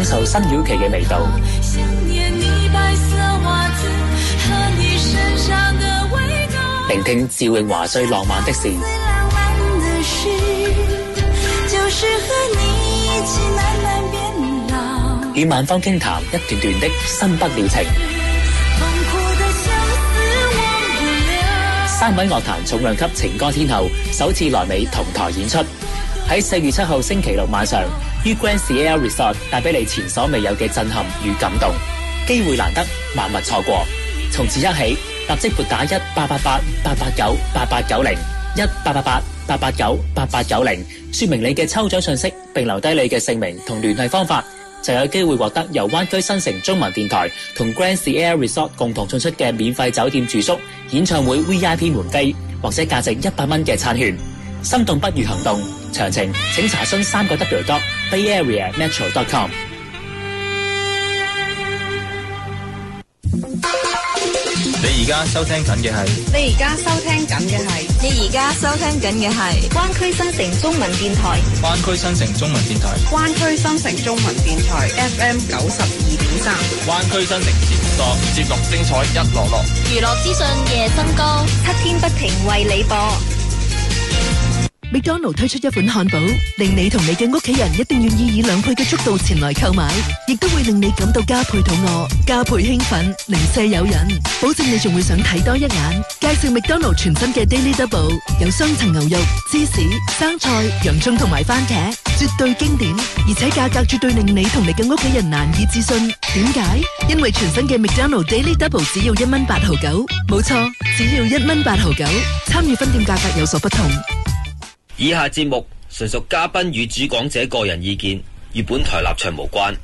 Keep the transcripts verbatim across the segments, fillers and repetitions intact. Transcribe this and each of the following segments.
感受新曉期嘅味道。聆聽趙詠華最浪漫的事。與萬芳傾談一段段的新不了情。三位樂壇重量級情歌天后首次來美同台演出，喺四月七號星期六晚上，於 Grand Sierra Resort 帶俾你前所未有嘅震撼與感動。機會難得，萬勿錯過。從此刻起，立即撥打一八八八八八九八八九零一八八八八八九八八九零，說明你嘅抽獎信息，並留低你嘅姓名同聯繫方法，就有機會獲得由灣區新城中文電台同 Grand Sierra Resort 共同送出嘅免費酒店住宿、演唱會 V I P 門飛，或者價值一百蚊嘅餐券。心動不如行動，詳情請查詢三個 W dot Bay Area Metro dot com。 你而家收聽緊嘅係， 你而家收聽緊嘅係，你而家收聽緊嘅係灣區新城中文電台， 灣區新城中文電台， 灣區新城中文電台 F M 九十二點三， 灣區新城節目多，節目精彩一籮籮， 娛樂資訊夜深高， 七天不停為你播。 麥當勞推出一款漢堡，令你同你嘅屋企人一定願意以兩倍嘅速度前來購買，亦都會令你感到加倍肚餓、加倍興奮、零舍誘人，保證你仲會想睇多一眼。介紹麥當勞全新嘅 Daily Double， 有雙層牛肉、芝士、生菜、洋蔥同埋番茄，絕對經典，而且價格絕對令你同你嘅屋企人難以置信。點解？因為全新嘅麥當勞 Daily Double 只要一蚊八毫九，冇錯，只要一蚊八毫九。參與分店價格有所不同。 以下節目純屬嘉賓與主講者個人意見，與本台立場無關。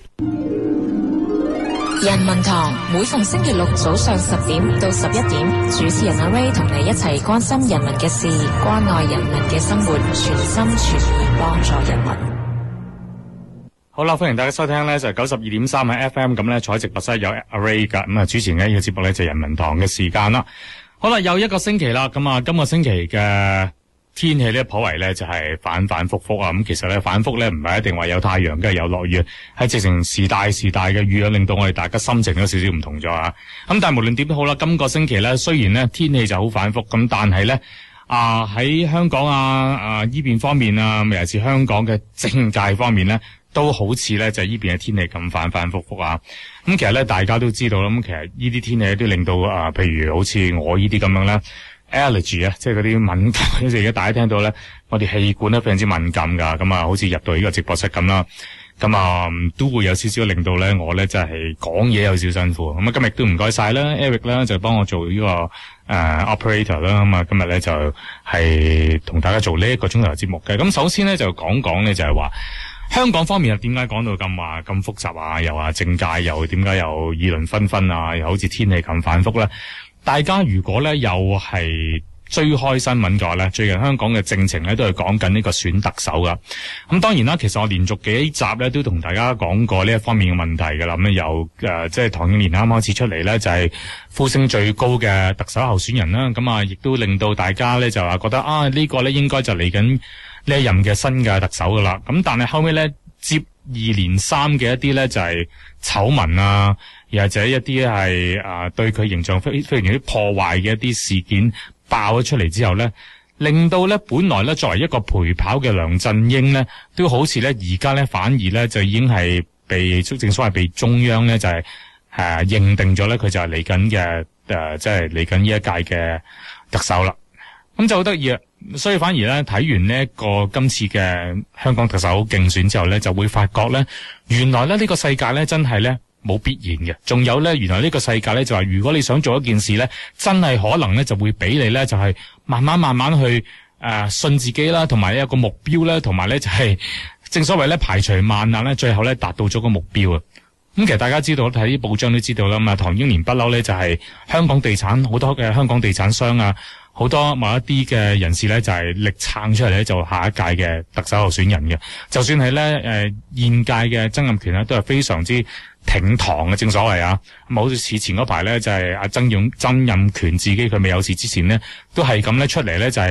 人民堂每逢星期六早上十點到十一點，主持人阿 Ray 同你一齊關心人民嘅事，關愛人民嘅生活，全心全意幫助人民。 好啦，歡迎大家收聽呢就係九十二點三喺 F M， 咁呢坐喺直播室有阿 Ray 噶，咁啊主持呢個節目呢就係人民堂嘅時間啦。好啦，又一個星期啦，咁啊今個星期嘅天氣咧，頗為咧就係反反复复啊！咁其實咧反复咧唔係一定話有太陽，跟住有落雨，係直情時大時大嘅雨啊，令到我哋大家心情都少少唔同咗啊！咁但係無論點都好啦，今個星期咧雖然咧天氣就好反复，咁但係咧啊喺香港啊啊呢邊方面啊，尤其是香港嘅政界方面咧，都好似咧就係呢邊嘅天氣咁反反复复啊！咁其實咧大家都知道啦，咁其實呢啲天氣都令到啊，譬如好似我呢啲咁樣咧。allergy 啊，即係嗰啲敏感，即係而家大家聽到咧，我哋氣管咧非常之敏感噶，咁啊，好似入到呢個直播室咁啦，咁啊都會有少少令到咧我咧就係講嘢有少辛苦，咁啊今日都唔該晒啦 ，Eric 啦就幫我做呢、這個誒、呃、operator 啦，咁啊今日咧就係同大家做呢一個鐘頭節目嘅，咁首先咧就講講咧就係話香港方面又點解講到咁話咁複雜啊？又話政界又點解又議論紛紛啊？又好似天氣咁反覆咧？大家如果咧又係追開新聞嘅話咧，最近香港嘅政情咧都係講緊呢個選特首噶。咁當然啦，其實我連續幾集咧都同大家講過呢一方面嘅問題噶啦。咁由誒即係唐英年啱開始出嚟咧，就係呼聲最高嘅特首候選人啦。咁啊，亦都令到大家咧就話覺得啊呢個咧應該就嚟緊呢一任嘅新嘅特首噶啦。咁但係後尾咧接二連三嘅一啲咧就係醜聞啊。又或者一啲係啊對佢形象非非常之破壞嘅一啲事件爆咗出嚟之後咧，令到咧本來咧作為一個陪跑嘅梁振英咧，都好似咧而家咧反而咧就已經係被正所謂被中央咧就係、是、誒、啊、認定咗咧佢就係嚟緊嘅誒即係嚟緊呢一屆嘅特首啦。咁就好得意啊！所以反而咧睇完呢一個今次嘅香港特首競選之後咧，就會發覺咧原來咧呢、這個世界咧真係咧。冇必然嘅，仲有咧，原來呢個世界咧就話，如果你想做一件事咧，真係可能咧就會俾你咧，就係慢慢慢慢去誒、呃、信自己啦，同埋有一個目標咧，同埋咧就係、是、正所謂咧排除萬難咧，最後咧達到咗個目標啊！咁其實大家知道睇啲報章都知道啦嘛，唐英年不嬲咧就係香港地產好多嘅香港地產商啊，好多某一啲嘅人士咧就係力撐出嚟咧做下一屆嘅特首候選人嘅，就算係咧誒現屆嘅曾蔭權咧都係非常之挺唐嘅，正所謂啊，咁好似前嗰排咧就係阿曾勇曾蔭權自己佢未有事之前咧，都係咁咧出嚟咧就係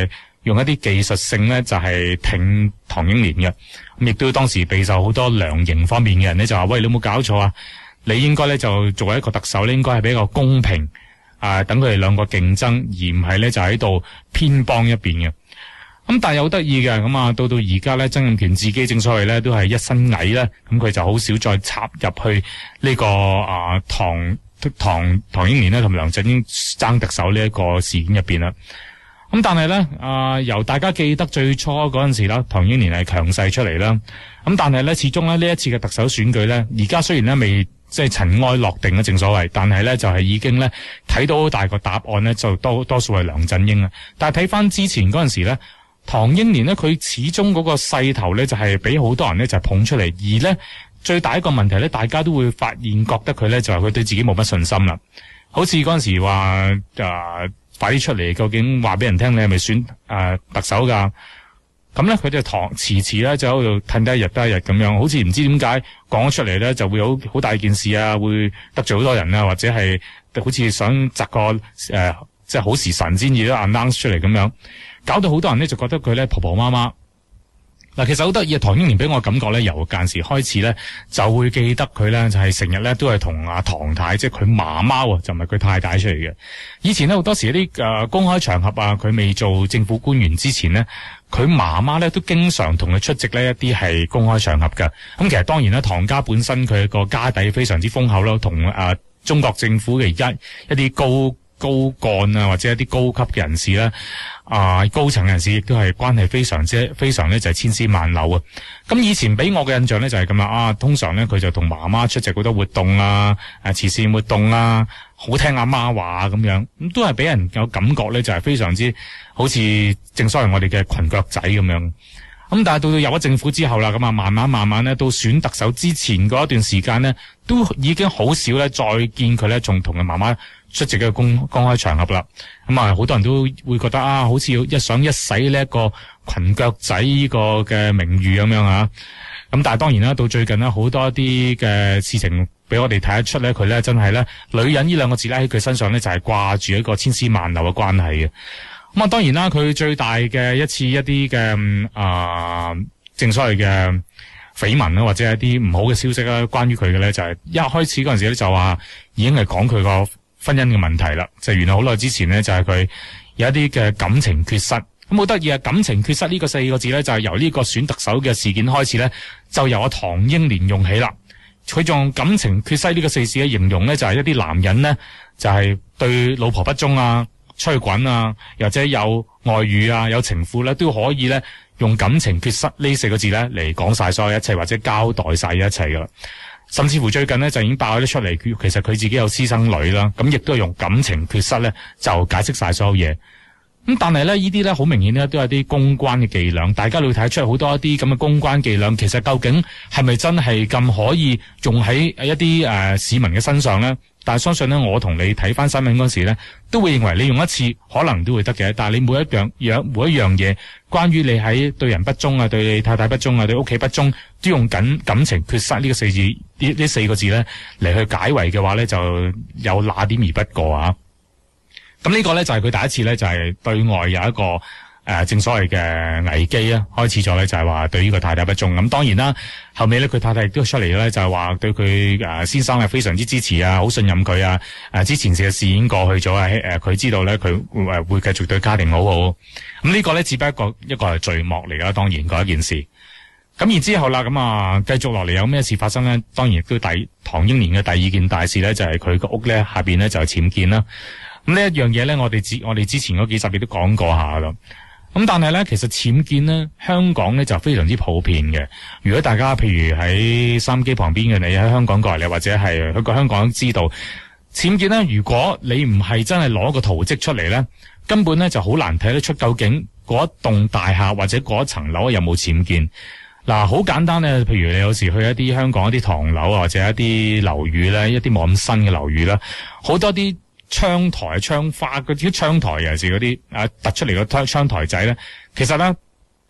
用一啲技術性咧就係挺唐英年嘅。咁亦都當時備受好多量刑方面嘅人咧就話：喂，你有冇搞錯啊？你應該咧就作為一個特首咧，應該係比較公平啊，等佢哋兩個競爭，而唔係咧就喺度偏幫一邊嘅。咁但係有得意嘅，咁啊到到而家咧，曾蔭權自己正所謂咧都係一身蟻咧，咁佢就好少再插入去呢、這個啊唐唐唐英年咧同梁振英爭特首呢一個事件入邊啦。咁但係咧啊由大家記得最初嗰陣時啦，唐英年係強勢出嚟啦。咁但係咧始終咧呢一次嘅特首選舉咧，而家雖然咧未即係塵埃落定啦，正所謂，但係咧就係、是、已經咧睇到好大個答案咧，就多多數係梁振英啊。但係睇翻之前嗰陣時咧，唐英年咧佢始終嗰個勢頭咧就係俾好多人咧就係捧出嚟，而咧最大一個問題咧，大家都會發現覺得佢咧就係佢對自己冇乜信心啦。好似嗰陣時話誒、呃、快啲出嚟，究竟話俾人聽你係咪選誒、呃、特首噶？咁咧佢哋唐遲遲咧就喺度褪得一日得一日咁樣，好似唔知點解講咗出嚟咧就會好好大件事啊，會得罪好多人啊，或者係好似想擇個誒、呃、即係好時辰先至都 announce 出嚟咁樣，搞到好多人咧就覺得佢咧婆婆媽媽。嗱，其實好得意啊！唐英年俾我感覺咧，由間時開始咧就會記得佢咧，就係成日咧都係同阿唐太，即係佢媽媽啊，就唔係佢太太出嚟嘅。以前咧好多時啲誒、呃、公開場合啊，佢未做政府官員之前咧，佢媽媽咧都經常同佢出席呢一啲係公開場合嘅。咁其實當然啦，唐家本身佢個家底非常之豐厚咯，同誒、呃、中國政府嘅而家一啲高高幹啊，或者一啲高級嘅人士咧。啊，高層人士亦都係關係非常之非常咧，就係千絲萬縷啊！咁以前俾我嘅印象咧就係咁啦，啊，通常咧佢就同媽媽出席好多活動啊，誒慈善活動啊，好聽阿媽話咁樣，咁都係俾人有感覺咧，就係非常之好似正所謂我哋嘅裙腳仔咁樣。咁但係到到入咗政府之後啦，咁啊慢慢慢慢咧，到選特首之前嗰一段時間咧，都已經好少咧再見佢咧，仲同佢媽媽出席嘅公公開場合啦。咁啊，好多人都會覺得啊，好似一想一洗呢一個裙腳仔呢個嘅名譽咁樣啊。咁但係當然啦，到最近呢，好多啲嘅事情俾我哋睇得出咧，佢咧真係咧女人呢兩個字咧喺佢身上咧就係掛住一個千絲萬縷嘅關係嘅。咁啊，當然啦，佢最大嘅一次一啲嘅啊，正所謂嘅緋聞啦，或者一啲唔好嘅消息啦，關於佢嘅咧，就係一開始嗰陣時咧就話已經係講佢個婚姻嘅問題啦。就原來好耐之前咧，就係佢有一啲嘅感情缺失。咁好得意啊！感情缺失呢個四個字咧，就係由呢個選特首嘅事件開始咧，就由阿唐英年用起啦。佢仲感情缺失呢個四字嘅形容咧，就係一啲男人咧，就係對老婆不忠啊。出去滾啊，或者有外遇啊，有情婦咧，都可以咧用感情缺失呢四個字咧嚟講晒所有一切，或者交代晒一切噶啦。甚至乎最近咧就已經爆咗出嚟，其實佢自己有私生女啦，咁亦都係用感情缺失咧就解釋晒所有嘢。咁但係咧呢啲咧好明顯咧都係啲公關嘅伎倆，大家會睇得出好多一啲咁嘅公關伎倆，其實究竟係咪真係咁可以用喺一啲誒、呃、市民嘅身上咧？但係相信咧，我同你睇翻新聞嗰時咧，都會認為你用一次可能都會得嘅。但係你每一樣樣每一樣嘢，關於你喺對人不忠啊、對你太太不忠啊、對屋企不忠，都用緊感情缺失呢個四字呢呢四個字咧嚟去解圍嘅話咧，就有那點而不過啊！咁呢個咧就係佢第一次咧，就係對外有一個誒、呃、正所謂嘅危機啊，開始咗咧就係話對呢個太太不忠。咁當然啦，後尾咧佢太太亦都出嚟咧就係話對佢誒先生係非常之支持啊，好信任佢啊。誒之前嘅事已經過去咗啊，誒佢知道咧佢誒會繼續對家庭好好。咁呢個咧只不過一個係序幕嚟噶，當然嗰一件事。咁然之後啦，咁啊繼續落嚟有咩事發生咧？當然亦都第唐英年嘅第二件大事咧，就係佢個屋咧下邊咧就係僭建啦。咁呢一樣嘢咧，我哋之我哋之前嗰幾集亦都講過下啦。咁但係咧，其實僭建咧，香港咧就非常之普遍嘅。如果大家譬如喺收音機旁邊嘅你喺香港過嚟，或者係去過香港知道僭建咧，如果你唔係真係攞個圖則出嚟咧，根本咧就好難睇得出究竟嗰一棟大廈或者嗰一層樓有冇僭建。嗱，好簡單咧，譬如你有時去一啲香港一啲唐樓或者一啲樓宇咧，一啲冇咁新嘅樓宇啦，好多啲窗台、窗花嗰啲窗台，尤其是嗰啲啊突出嚟嘅窗窗台仔咧，其實咧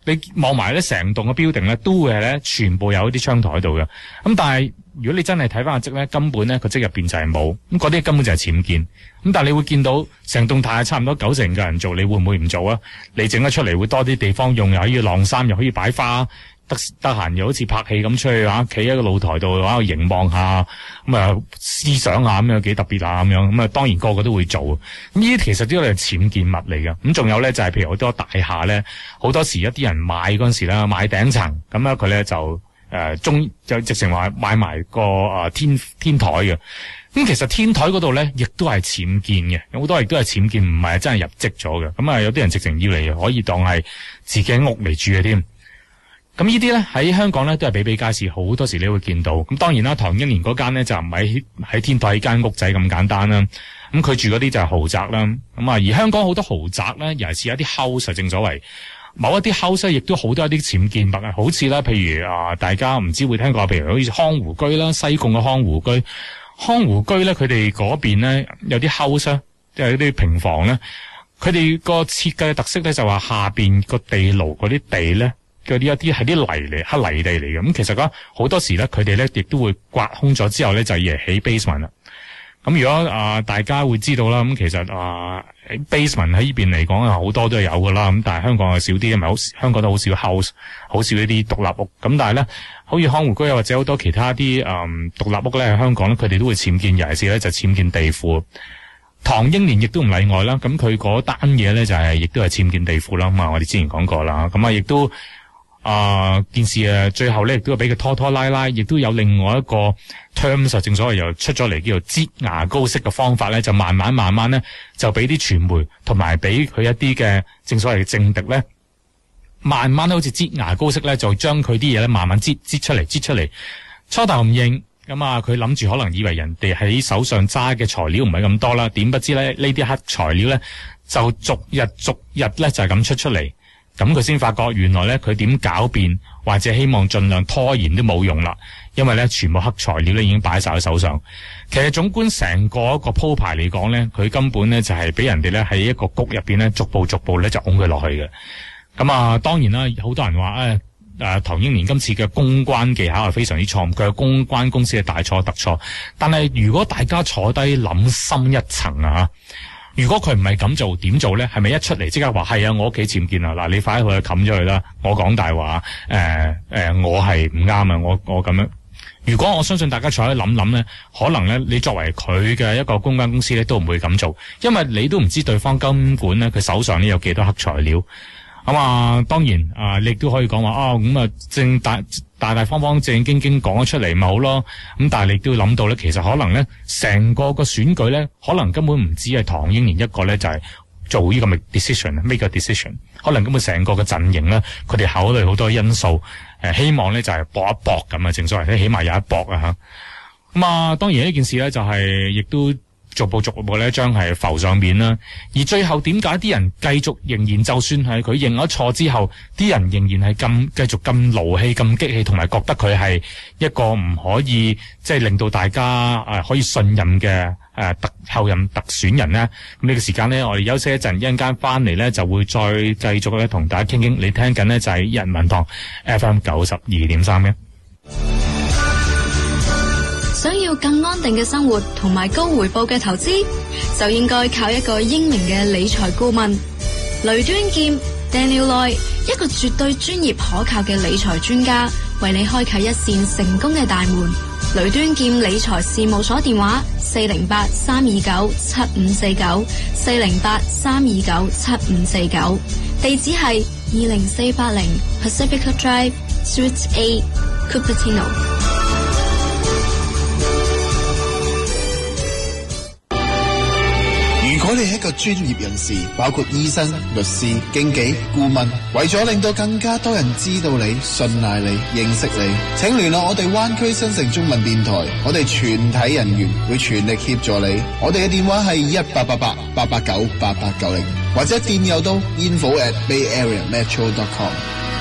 你望埋咧成棟嘅標定咧，都會係咧全部有一啲窗台喺度嘅。咁但係如果你真係睇翻個則咧，根本咧個則入邊就係冇，咁嗰啲根本就係僭建。咁但係你會見到成棟大廈差唔多九成嘅人做，你會唔會唔做啊？你整得出嚟會多啲地方用，又可以晾衫，又可以擺花。得得閒又好似拍戲咁出去嚇，企喺個露台度喺度凝望下，咁啊思想下咁樣幾特別啊咁樣，咁啊當然個個都會做。咁呢啲其實都係僭建物嚟嘅。咁仲有咧就係、是、譬如好多大廈咧，好多時一啲人買嗰陣時咧買頂層，咁咧佢咧就誒中就直情話買埋個啊天天台嘅。咁其實天台嗰度咧亦都係僭建嘅，有好多亦都係僭建，唔係真係入則咗嘅。咁啊有啲人直情要嚟可以當係自己屋嚟住嘅添。咁呢啲咧喺香港咧都係比比皆是，好多時你會見到。咁當然啦，唐英年嗰間咧就唔係喺天台間屋仔咁簡單啦。咁佢住嗰啲就係豪宅啦。咁啊，而香港好多豪宅咧，尤其是一啲 house，正所謂某一啲 house 亦都好多一啲僭建物啊。好似啦，譬如啊，大家唔知會聽過，譬如好似康湖居啦，西貢嘅康湖居，康湖居咧，佢哋嗰邊咧有啲 house，即係啲平房咧，佢哋個設計嘅特色咧就話下邊個地牢嗰啲地咧。嗰啲一啲係啲泥嚟，黑泥地嚟嘅。咁其實講好多時咧，佢哋咧亦都會刮空咗之後咧，就嚟起 basement 啦。咁如果啊、呃、大家會知道啦，咁其實啊、呃、basement 喺呢邊嚟講啊，好多都係有噶啦。咁但係香港係少啲，因為好香港都好少 house， 好少呢啲獨立屋。咁但係咧，好似康湖居啊，或者好多其他啲誒獨立屋咧，喺香港咧，佢哋都會僭建，尤其是咧就僭建地庫。唐英年亦都唔例外啦。咁佢嗰單嘢咧就係、是、亦都係僭建地庫啦。咁啊，我哋之前講過啦。咁啊，亦都。啊、呃，件事啊，最後咧亦都俾佢拖拖拉拉，亦都有另外一個 terms， 正所謂又出咗嚟，叫做擠牙膏式嘅方法咧，就慢慢慢慢咧就俾啲傳媒同埋俾佢一啲嘅正所謂嘅政敵咧，慢慢好似擠牙膏式咧，就將佢啲嘢咧慢慢擠擠出嚟，擠出嚟。初頭唔認，咁啊佢諗住可能以為人哋喺手上揸嘅材料唔係咁多啦，點不知咧呢啲黑材料咧就逐日逐日咧就係咁出出嚟。咁佢先發覺原來咧佢點狡辯或者希望盡量拖延都冇用啦，因為咧全部黑材料咧已經擺晒喺手上。其實總觀成個一個鋪排嚟講咧，佢根本咧就係俾人哋咧喺一個谷入邊咧逐步逐步咧就拱佢落去嘅。咁啊，當然啦，好多人話誒誒唐英年今次嘅公關技巧係非常之錯誤，佢嘅公關公司係大錯特錯。但係如果大家坐低諗深一層啊，如果佢唔係咁做，點做咧？係咪一出嚟即刻話係啊？我屋企僭建啊！嗱，你快啲去冚咗佢啦！我講大話，誒、呃、誒、呃，我係唔啱啊！我我咁樣。如果我相信大家坐喺度諗諗咧，可能咧你作為佢嘅一個公關公司咧，都唔會咁做，因為你都唔知對方根本咧佢手上咧有幾多黑材料。咁啊，當然啊，你亦都可以講話啊，咁啊正大大大方方正正經經講咗出嚟咪好咯。咁但係你都要諗到咧，其實可能咧成個個選舉咧，可能根本唔止係唐英年一個咧，就係、是、做呢個 make decision，make a decision。可能根本成個嘅陣營咧，佢哋考慮好多因素，誒、呃，希望咧就係、是、搏一搏咁啊，正所謂咧，起碼有一搏啊吓。咁啊，當然呢件事咧就係、是、亦都。逐步逐步咧，將係浮上面啦。而最後點解啲人繼續仍然，就算係佢認咗錯之後，啲人仍然係咁繼續咁勞氣、咁激氣，同埋覺得佢係一個唔可以即係令到大家誒、呃、可以信任嘅誒特後任特選人呢？咁呢個時間呢，我哋休息一陣，一陣間翻嚟呢，就會再繼續咧同大家傾傾。你聽緊呢，就係人民堂 F M 九十二點三嘅。 想要更安定嘅生活同埋高回報嘅投資，就應該靠一個英明嘅理財顧問雷端劍 Daniel Loy， 一個絕對專業可靠嘅理財專家，為你開啟一扇成功嘅大門。雷端劍理財事務所電話：四零八三二九七五四九，四零八三二九七五四九，地址係二零四八零 Pacifica Drive Suite A Cupertino。 如果你係一個專業人士，包括醫生、律師、經紀、顧問，為咗令到更加多人知道你、信賴你、認識你，請聯絡我哋灣區新城中文電台，我哋全體人員會全力協助你。我哋嘅電話係一八八八八八九八八九零，或者電郵到 info at bay area metro dot com。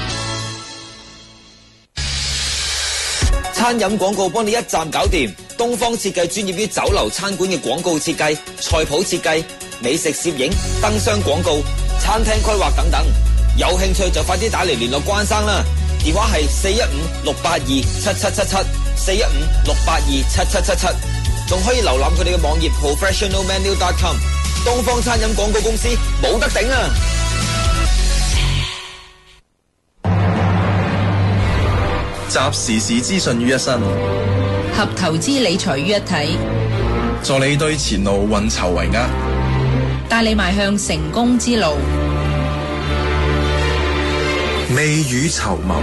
餐飲廣告幫你一站搞掂，東方設計專業於酒樓餐館嘅廣告設計、菜譜設計、美食攝影、燈箱廣告、餐廳規劃等等。 有興趣就快啲打嚟聯絡關生啦，電話係四一五六八二七七七七，四一五六八二七七七七，仲可以瀏覽佢哋嘅網頁 professional menu dot com。東方餐飲廣告公司冇得頂啊！ 集時事資訊於一身， 合投資理財於一體， 助你對前路運籌帷幄， 帶你邁向成功之路。 未雨綢繆。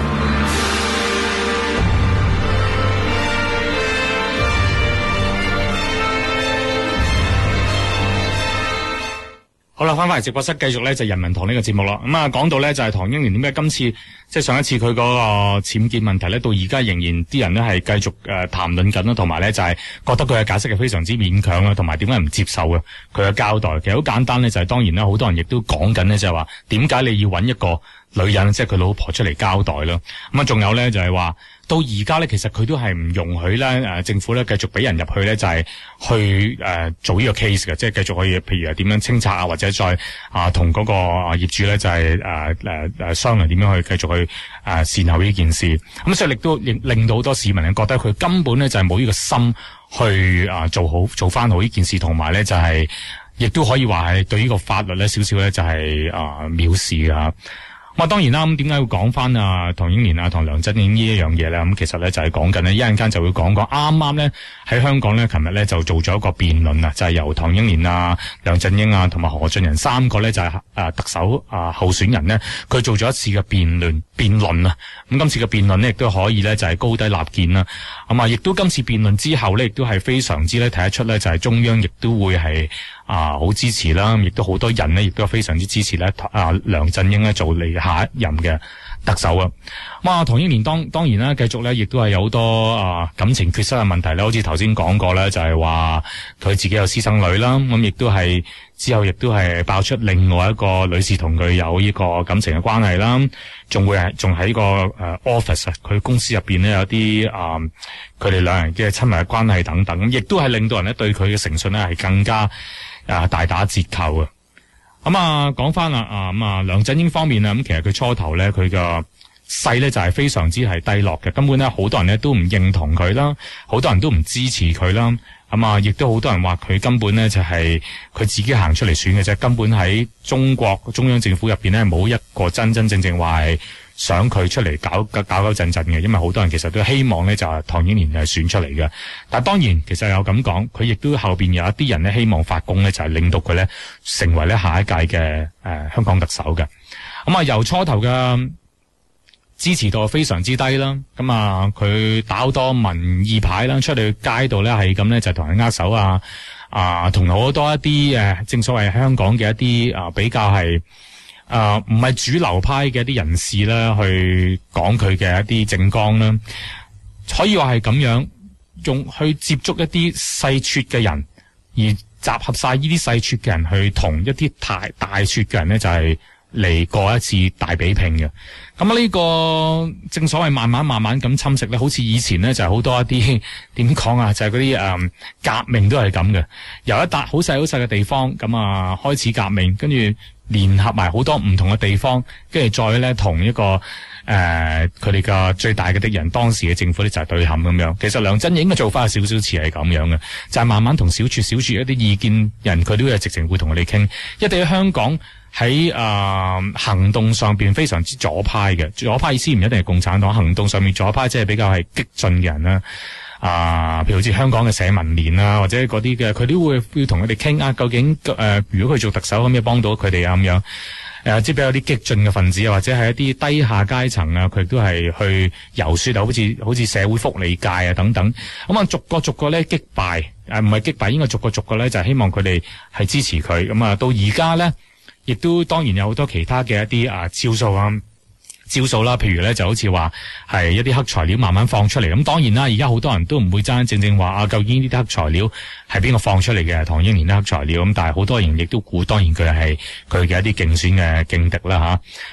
好啦，翻返嚟直播室繼續咧就人民堂呢個節目啦。咁啊，講到咧就係唐英年點解今次即係上一次佢嗰個僭建問題咧，到而家仍然啲人咧係繼續誒談論緊啦，同埋咧就係覺得佢嘅解釋係非常之勉強啦，同埋點解唔接受嘅佢嘅交代。其實好簡單咧，就係當然啦，好多人亦都講緊咧，就係話點解你要揾一個女人即係佢老婆出嚟交代啦。咁啊，仲有咧就係話到而家咧，其實佢都係唔容許咧誒政府咧繼續俾人入去咧，就係去誒做呢個 case 嘅，即係繼續可以譬如係點樣清拆啊，或者再啊同嗰個業主咧就係誒誒誒商量點樣去繼續去誒善後呢件事。咁所以亦都令令到好多市民覺得佢根本咧就係冇呢個心去啊做好做翻好呢件事，同埋咧就係亦都可以話係對呢個法律咧少少咧就係啊藐視㗎吓。咁啊，當然啦，咁點解會講翻啊唐英年啊同梁振英呢一樣嘢咧？咁其實咧就係講緊咧，一陣間就會講講啱啱咧喺香港咧，琴日咧就做咗一個辯論啊，就係、是、由唐英年啊、梁振英啊同埋何俊仁三個咧就係、是、誒特首啊候選人咧，佢做咗一次嘅辯論辯論啊。咁今次嘅辯論咧亦都可以咧就係高低立見啦。咁啊，亦都今次辯論之後咧，亦都係非常之咧睇得出咧，就係中央亦都會係啊好支持啦，亦都好多人咧亦都非常之支持咧啊梁振英咧做嚟下一任嘅特首啊。咁啊，唐英年當當然啦，繼續咧亦都係有好多啊感情缺失嘅問題咧，好似頭先講過咧，就係話佢自己有私生女啦，咁亦都係之後亦都係爆出另外一個女士同佢有呢個感情嘅關係啦，仲會係仲喺個誒 office 啊，佢公司入邊咧有啲啊佢哋兩人嘅親密嘅關係等等，亦都係令到人咧對佢嘅誠信咧係更加啊大打折扣啊。咁啊，講翻啦啊咁啊，梁振英方面啊，咁其實佢初頭咧佢嘅勢咧就係非常之係低落嘅，根本咧好多人咧都唔認同佢啦，好多人都唔支持佢啦。咁啊，亦都好多人話佢根本咧就係佢自己行出嚟選嘅啫，根本喺中國中央政府入邊咧冇一個真真正正話係想佢出嚟搞搞搞震震嘅，因為好多人其實都希望咧就係唐英年係選出嚟嘅。但係當然其實有咁講，佢亦都後邊有一啲人咧希望發功咧，就係令到佢咧成為咧下一屆嘅誒、呃、香港特首嘅。咁啊，由初頭嘅支持度非常之低啦，咁啊佢打好多民意牌啦，出去街度咧係咁咧就同人握手啊，啊同好多一啲誒正所謂香港嘅一啲啊比較係啊唔係主流派嘅一啲人士啦，去講佢嘅一啲政綱啦，可以話係咁樣用去接觸一啲細撮嘅人，而集合晒呢啲細撮嘅人去同一啲太大撮嘅人咧就係、是。嚟過一次大比拼嘅，咁啊呢個正所謂慢慢慢慢咁侵蝕咧，好似以前咧就係、是、好多一啲點講啊，就係嗰啲誒革命都係咁嘅，由一笪好細好細嘅地方咁啊開始革命，跟住聯合埋好多唔同嘅地方，跟住再咧同一個誒佢哋嘅最大嘅敵人當時嘅政府咧就係對撼咁樣。其實梁振英嘅做法係少少似係咁樣嘅，就係、是、慢慢同小撮小撮一啲意見人，佢都係直情會同佢哋傾，一定喺香港。喺誒、呃、行動上邊非常之左派嘅，左派意思唔一定係共產黨，行動上面左派即係比較係激進嘅人啦。啊、呃，譬如好似香港嘅社民連啊，或者嗰啲嘅，佢都會要同佢哋傾啊，究竟誒、呃、如果佢做特首可唔可以幫到佢哋啊咁樣？誒、呃，即係比較啲激進嘅分子啊，或者係一啲低下階層啊，佢都係去遊說啊，好似好似社會福利界啊等等。咁啊，逐個逐個咧擊敗，誒唔係擊敗，應該逐個逐個咧就係希望佢哋係支持佢。咁啊，到而家咧。亦都當然有好多其他嘅一啲啊招數啊招數啦，譬如咧就好似話係一啲黑材料慢慢放出嚟，咁當然啦，而家好多人都唔會真真正正話啊，究竟呢啲黑材料係邊個放出嚟嘅？唐英年啲黑材料咁，但係好多人亦都估，當然佢係佢嘅一啲競選嘅勁敵啦吓。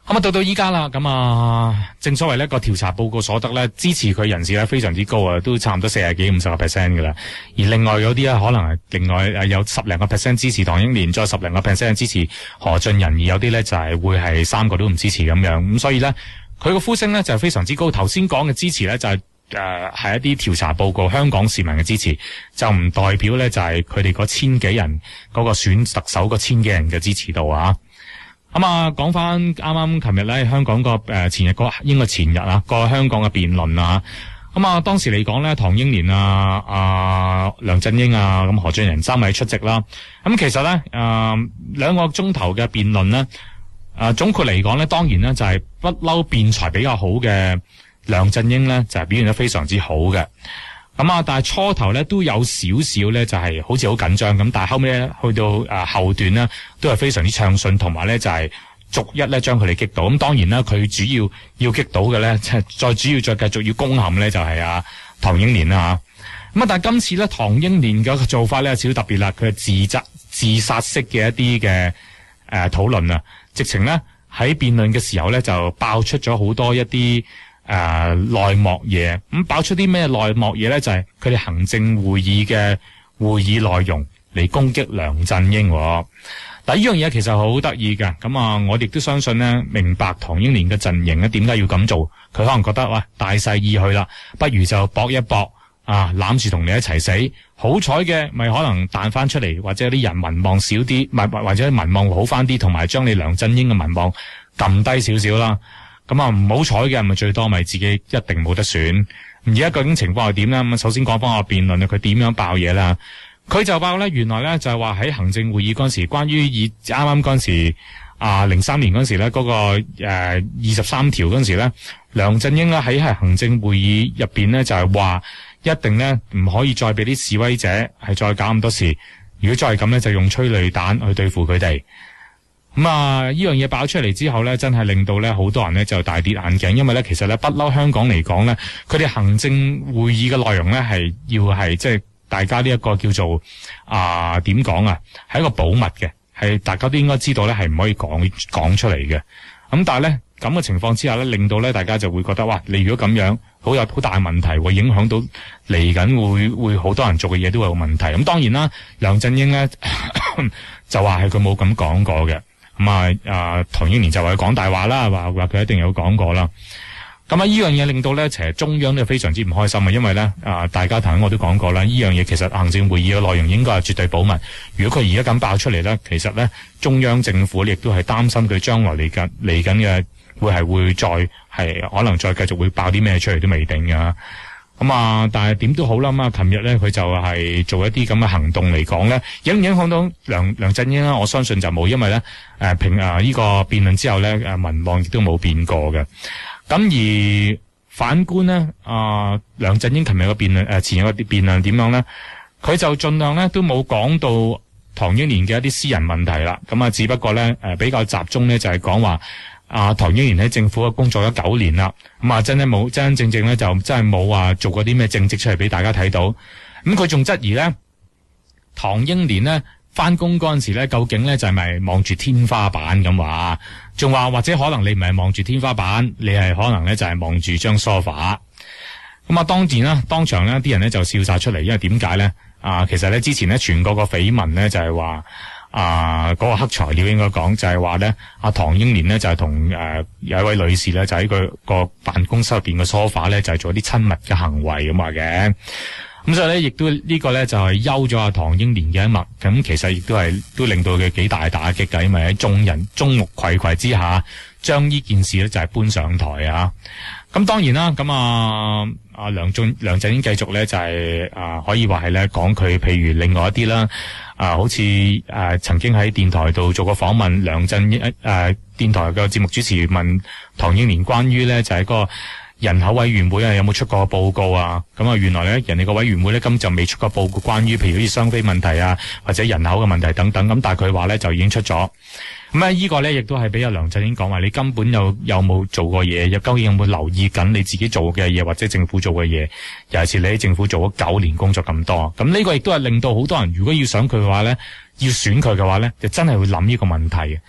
咁啊，到到依家啦，咁啊，正所謂呢個調查報告所得咧，支持佢人士咧非常之高啊，都差唔多四十幾、五十個 percent 噶啦。而另外有啲咧，可能係另外誒有十零個 percent 支持唐英年，再十零個 percent 支持何俊仁，而有啲咧就係會係三個都唔支持咁樣。咁所以咧，佢個呼聲咧就係非常之高。頭先講嘅支持咧就係誒係一啲調查報告香港市民嘅支持，就唔代表咧就係佢哋嗰千幾人嗰個選特首嗰千幾人嘅支持度啊。咁啊，講翻啱啱琴日咧，香港個誒前日個應該前日啊個香港嘅辯論啊，咁啊當時嚟講咧，唐英年啊、啊梁振英啊、咁何俊仁三位出席啦。咁其實咧誒兩個鐘頭嘅辯論咧，誒總括嚟講咧，當然咧就係不嬲辯才比較好嘅梁振英咧，就係表現得非常之好嘅。咁啊，但係初頭咧都有少少咧，就係好似好緊張咁，但係後尾咧去到誒後段咧，都係非常之暢順，同埋咧就係逐一咧將佢哋擊倒。咁當然啦，佢主要要擊倒嘅咧，即係再主要再繼續要攻陷咧，就係啊唐英年啦吓。咁啊，但係今次咧唐英年嘅做法咧有少少特別啦，佢係自責自殺式嘅一啲嘅誒討論啊，直情咧喺辯論嘅時候咧就爆出咗好多一啲。誒、呃，內幕嘢，咁爆出啲咩內幕嘢咧？就係佢哋行政會議嘅會議內容嚟攻擊梁振英。但係呢樣嘢其實好得意嘅，咁啊，我哋都相信咧，明白唐英年嘅陣營咧點解要咁做，佢可能覺得哇大勢已去啦，不如就搏一搏啊，攬住同你一齊死。好彩嘅咪可能彈翻出嚟，或者啲人民望少啲，或或者民望好翻啲，同埋將你梁振英嘅民望撳低少少啦。咁啊，唔好彩嘅咪最多咪自己一定冇得選。而家究竟情況係點咧？咁首先講翻個辯論啊，佢點樣爆嘢啦？佢就爆咧，原來咧就係話喺行政會議嗰陣時，關於以啱啱嗰陣時啊零三年嗰陣時咧，嗰、嗰個誒二十三條嗰陣時咧，梁振英咧喺係行政會議入邊咧就係話一定咧唔可以再俾啲示威者係再搞咁多事。如果再係咁咧，就用催淚彈去對付佢哋。咁啊，呢樣嘢爆出嚟之後咧，真係令到咧好多人咧就大跌眼鏡，因為咧其實咧不嬲香港嚟講咧，佢哋行政會議嘅內容咧係要係即係大家呢一個叫做啊點講啊，係一個保密嘅，係大家都應該知道咧係唔可以講講出嚟嘅。咁但係咧咁嘅情況之下咧，令到咧大家就會覺得哇，你如果咁樣好有好大問題，會影響到嚟緊會會好多人做嘅嘢都會有問題。咁當然啦，梁振英咧就話係佢冇咁講過嘅。咁啊，啊唐英年就話佢講大話啦，話話佢一定有講過啦。咁啊，呢樣嘢令到咧，其實中央都非常之唔開心啊，因為咧啊，大家頭先我都講過啦，呢樣嘢其實行政會議嘅內容應該係絕對保密。如果佢而家咁爆出嚟咧，其實咧中央政府亦都係擔心佢將來嚟緊嚟緊嘅會係會再係可能再繼續會爆啲咩出嚟都未定噶。咁啊，但係點都好啦嘛，琴日咧佢就係做一啲咁嘅行動嚟講咧，影唔影響到梁梁振英咧？我相信就冇，因為咧誒平啊呢個辯論之後咧誒民望亦都冇變過嘅。咁而反觀咧啊梁振英琴日嘅辯論誒前日嘅辯論點樣咧？佢就盡量咧都冇講到唐英年嘅一啲私人問題啦。咁啊，只不過咧誒比較集中咧就係講話。啊，唐英年喺政府嘅工作咗九年啦，咁啊真係冇真真正正咧就真係冇話做過啲咩政績出嚟俾大家睇到。咁佢仲質疑咧，唐英年咧翻工嗰陣時咧，究竟咧就係咪望住天花板咁話？仲話或者可能你唔係望住天花板，你係可能咧就係望住張梳化。咁啊，當然啦，當場咧啲人咧就笑晒出嚟，因為點解咧？啊，其實咧之前咧傳過個緋聞咧就係話。啊，嗰、那個黑材料應該講就係話咧，阿唐英年咧就係同誒有一位女士咧就喺佢個辦公室入邊嘅梳化咧就係、是、做啲親密嘅行為咁話嘅。咁所以咧亦都、這個、呢個咧就係休咗阿唐英年嘅一脈。咁其實亦都係都令到佢幾大打擊嘅，因為喺眾人眾目睽睽之下，將呢件事咧就係搬上台啊。咁當然啦，咁啊阿梁振梁振英繼續咧就係、是、啊可以話係咧講佢譬如另外一啲啦。啊，好似誒、啊、曾經喺電台度做過訪問，梁振英誒、啊、電台嘅節目主持問唐英年關於咧就係、是、個人口委員會啊有冇出過報告啊？咁啊原來咧人哋個委員會咧根本就未出過報告，關於譬如好似雙非問題啊或者人口嘅問題等等。咁但係佢話咧就已經出咗。咁啊呢個咧亦都係俾阿梁振英講話，你根本有有冇做過嘢？又究竟有冇留意緊你自己做嘅嘢或者政府做嘅嘢？尤其是你喺政府做咗九年工作咁多，咁呢個亦都係令到好多人如果要想佢嘅話咧，要選佢嘅話咧，就真係會諗呢個問題嘅。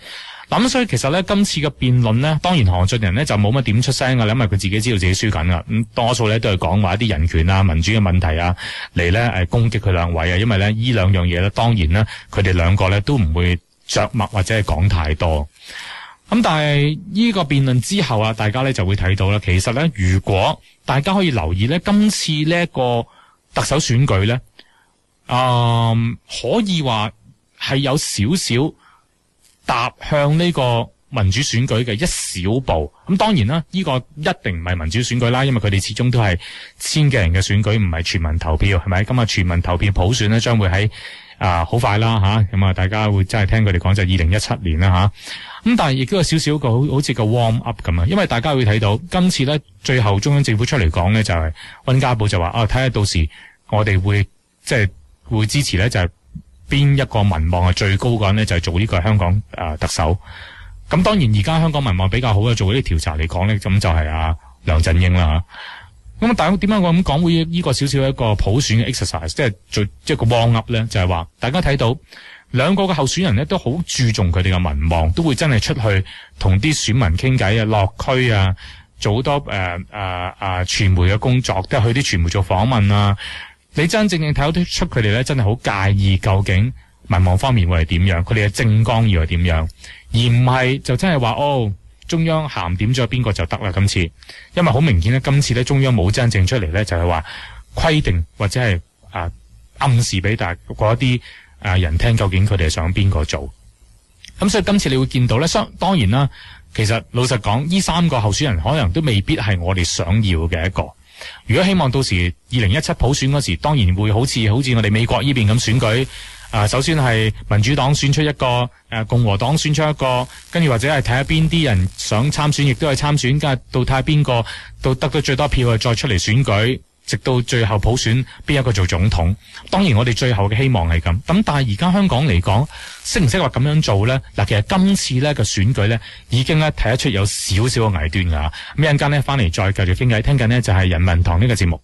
咁所以其實咧，今次嘅辯論咧，當然何俊仁咧就冇乜點出聲噶，因為佢自己知道自己輸緊噶。咁多數咧都係講話一啲人權啊、民主嘅問題啊，嚟咧誒攻擊佢兩位啊。因為咧呢兩樣嘢咧，當然咧佢哋兩個咧都唔會着墨或者係講太多。咁但係呢個辯論之後啊，大家咧就會睇到啦。其實咧，如果大家可以留意咧，今次呢一個特首選舉咧，嗯，可以話係有少少踏向呢個民主選舉嘅一小步。咁當然啦，呢個一定唔係民主選舉啦，因為佢哋始終都係千幾人嘅選舉，唔係全民投票，係咪？咁啊，全民投票普選咧，將會喺啊好快啦吓，咁啊，大家會真係聽佢哋講就係二零一七年啦吓。咁但係亦都有少少個好好似個 warm up 咁啊，因為大家會睇到今次咧，最後中央政府出嚟講咧就係溫家寶就話啊，睇下到時我哋會即係會支持咧，就係邊一個民望係最高嘅人咧，就係做呢個香港啊特首。咁當然而家香港民望比較好嘅做呢啲調查嚟講咧，咁就係阿梁振英啦吓。咁但係點解我咁講會呢個少少一個普選嘅 exercise， 即係做即係個 warm up 咧，就係話大家睇到兩個嘅候選人咧都好注重佢哋嘅民望，都會真係出去同啲選民傾偈啊，落區啊，做好多誒誒誒傳媒嘅工作，即係去啲傳媒做訪問啊。你真正正睇到出佢哋咧，真係好介意究竟民望方面會係點樣，佢哋嘅政綱要係點樣，而唔係就真係話哦，中央鹹點咗邊個就得啦。今次因為好明顯咧，今次咧中央冇真正出嚟咧，就係話規定或者係啊暗示俾大嗰一啲啊人聽，究竟佢哋係想邊個做。咁所以今次你會見到咧，相當然啦，其實老實講，呢三個候選人可能都未必係我哋想要嘅一個。如果希望到時二零一七普選嗰時，當然會好似好似我哋美國呢邊咁選舉。啊，首先係民主黨選出一個，誒、啊、共和黨選出一個，跟住或者係睇下邊啲人想參選，亦都係參選，跟住到睇下邊個到得到最多票，再出嚟選舉，直到最後普選邊一個做總統。當然我哋最後嘅希望係咁。咁但係而家香港嚟講，識唔識話咁樣做呢？嗱，其實今次呢個選舉呢，已經咧睇得出有少少嘅危端㗎。咁一陣間呢，翻嚟再繼續傾偈，聽緊呢就係人民堂呢個節目。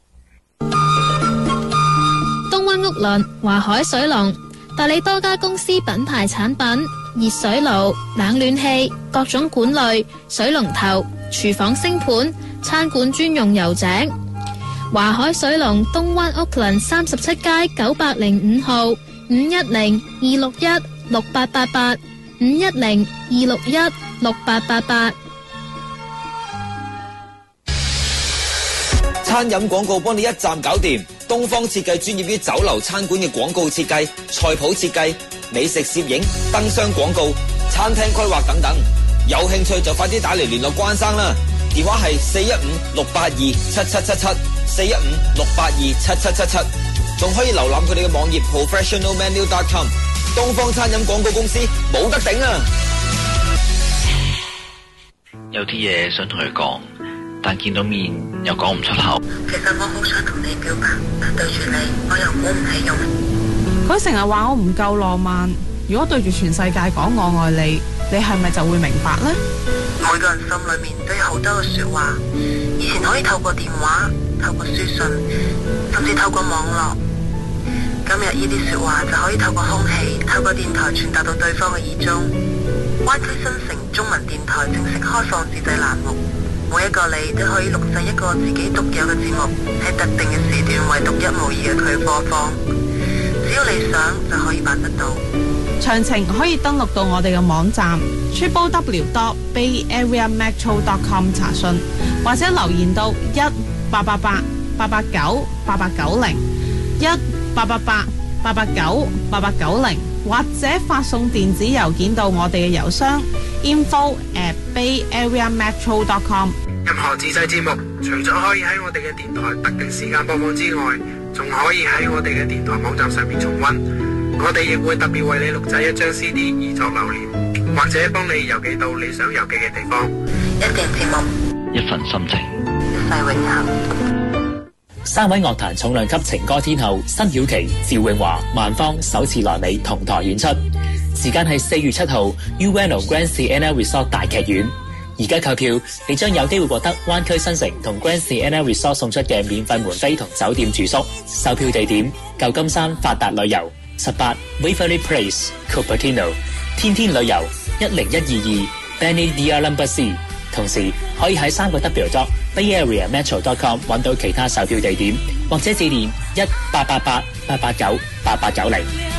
東灣屋輪、華海水龍代理多家公司品牌產品，熱水爐、冷暖氣、各種管類、水龍頭、廚房星盤、餐館專用油井。華海水龍東灣屋輪三十七街九百零五號，五一零二六一六八八八，五一零二六一六八八八。 餐飲廣告幫你一站搞掂，東方設計專業於酒樓餐館嘅廣告設計、菜譜設計、美食攝影、燈箱廣告、餐廳規劃等等。有興趣就快啲打嚟聯絡關生啦，電話係四一五六八二七七七七，四一五六八二七七七七，仲可以瀏覽佢哋嘅網頁 professional menu dot com。東方餐飲廣告公司冇得頂啊！ 有啲嘢想同佢講，但見到面又講唔出口。 其實我好想同你表白，但對住你我又鼓唔起勇。 佢成日話我唔夠浪漫，如果對住全世界講我愛你，你係咪就會明白呢？ 每個人心裏面都有好多嘅說話，以前可以透過電話、透過書信，甚至透過網絡。今日呢啲說話就可以透過空氣、透過電台傳達到對方嘅耳中。灣區新城中文電台正式開放自製欄目，每一個你都可以錄製一個自己獨有嘅節目，喺特定嘅時段為獨一無二嘅佢播放。只要你想，就可以辦得到。 詳情可以登錄到我哋嘅網站 triple w dot bay area metro dot com 查詢，或者留言到一八八八八八九八八九零一八八八八八九八八九零，或者發送電子郵件到我哋嘅郵箱 info at bay area metro dot com。 任何自製節目，除咗可以喺我哋嘅電台特定時間播放之外，仲可以喺我哋嘅電台網站上面重溫。我哋亦會特別為你錄製一張 C D 以作留念，或者幫你郵寄到你想郵寄嘅地方。 一段節目， 一份心情， 一世永恆。 三位樂壇重量級情歌天后辛曉琪、趙詠華、萬芳首次來美同台演出，時間係四月七號 Ueno Grand Sienna Resort 大劇院。而家購票，你將有機會獲得灣區新城同 Grand Sienna Resort 送出嘅免費門飛同酒店住宿。售票地點：舊金山發達旅遊十八 Waverly Place Cupertino， 天天旅遊一零一二二 Benny D R Number C， 同時可以喺三個 W dot Bay Area Metro dot com 揾到其他售票地點，或者致電一八八八八八九八八九零。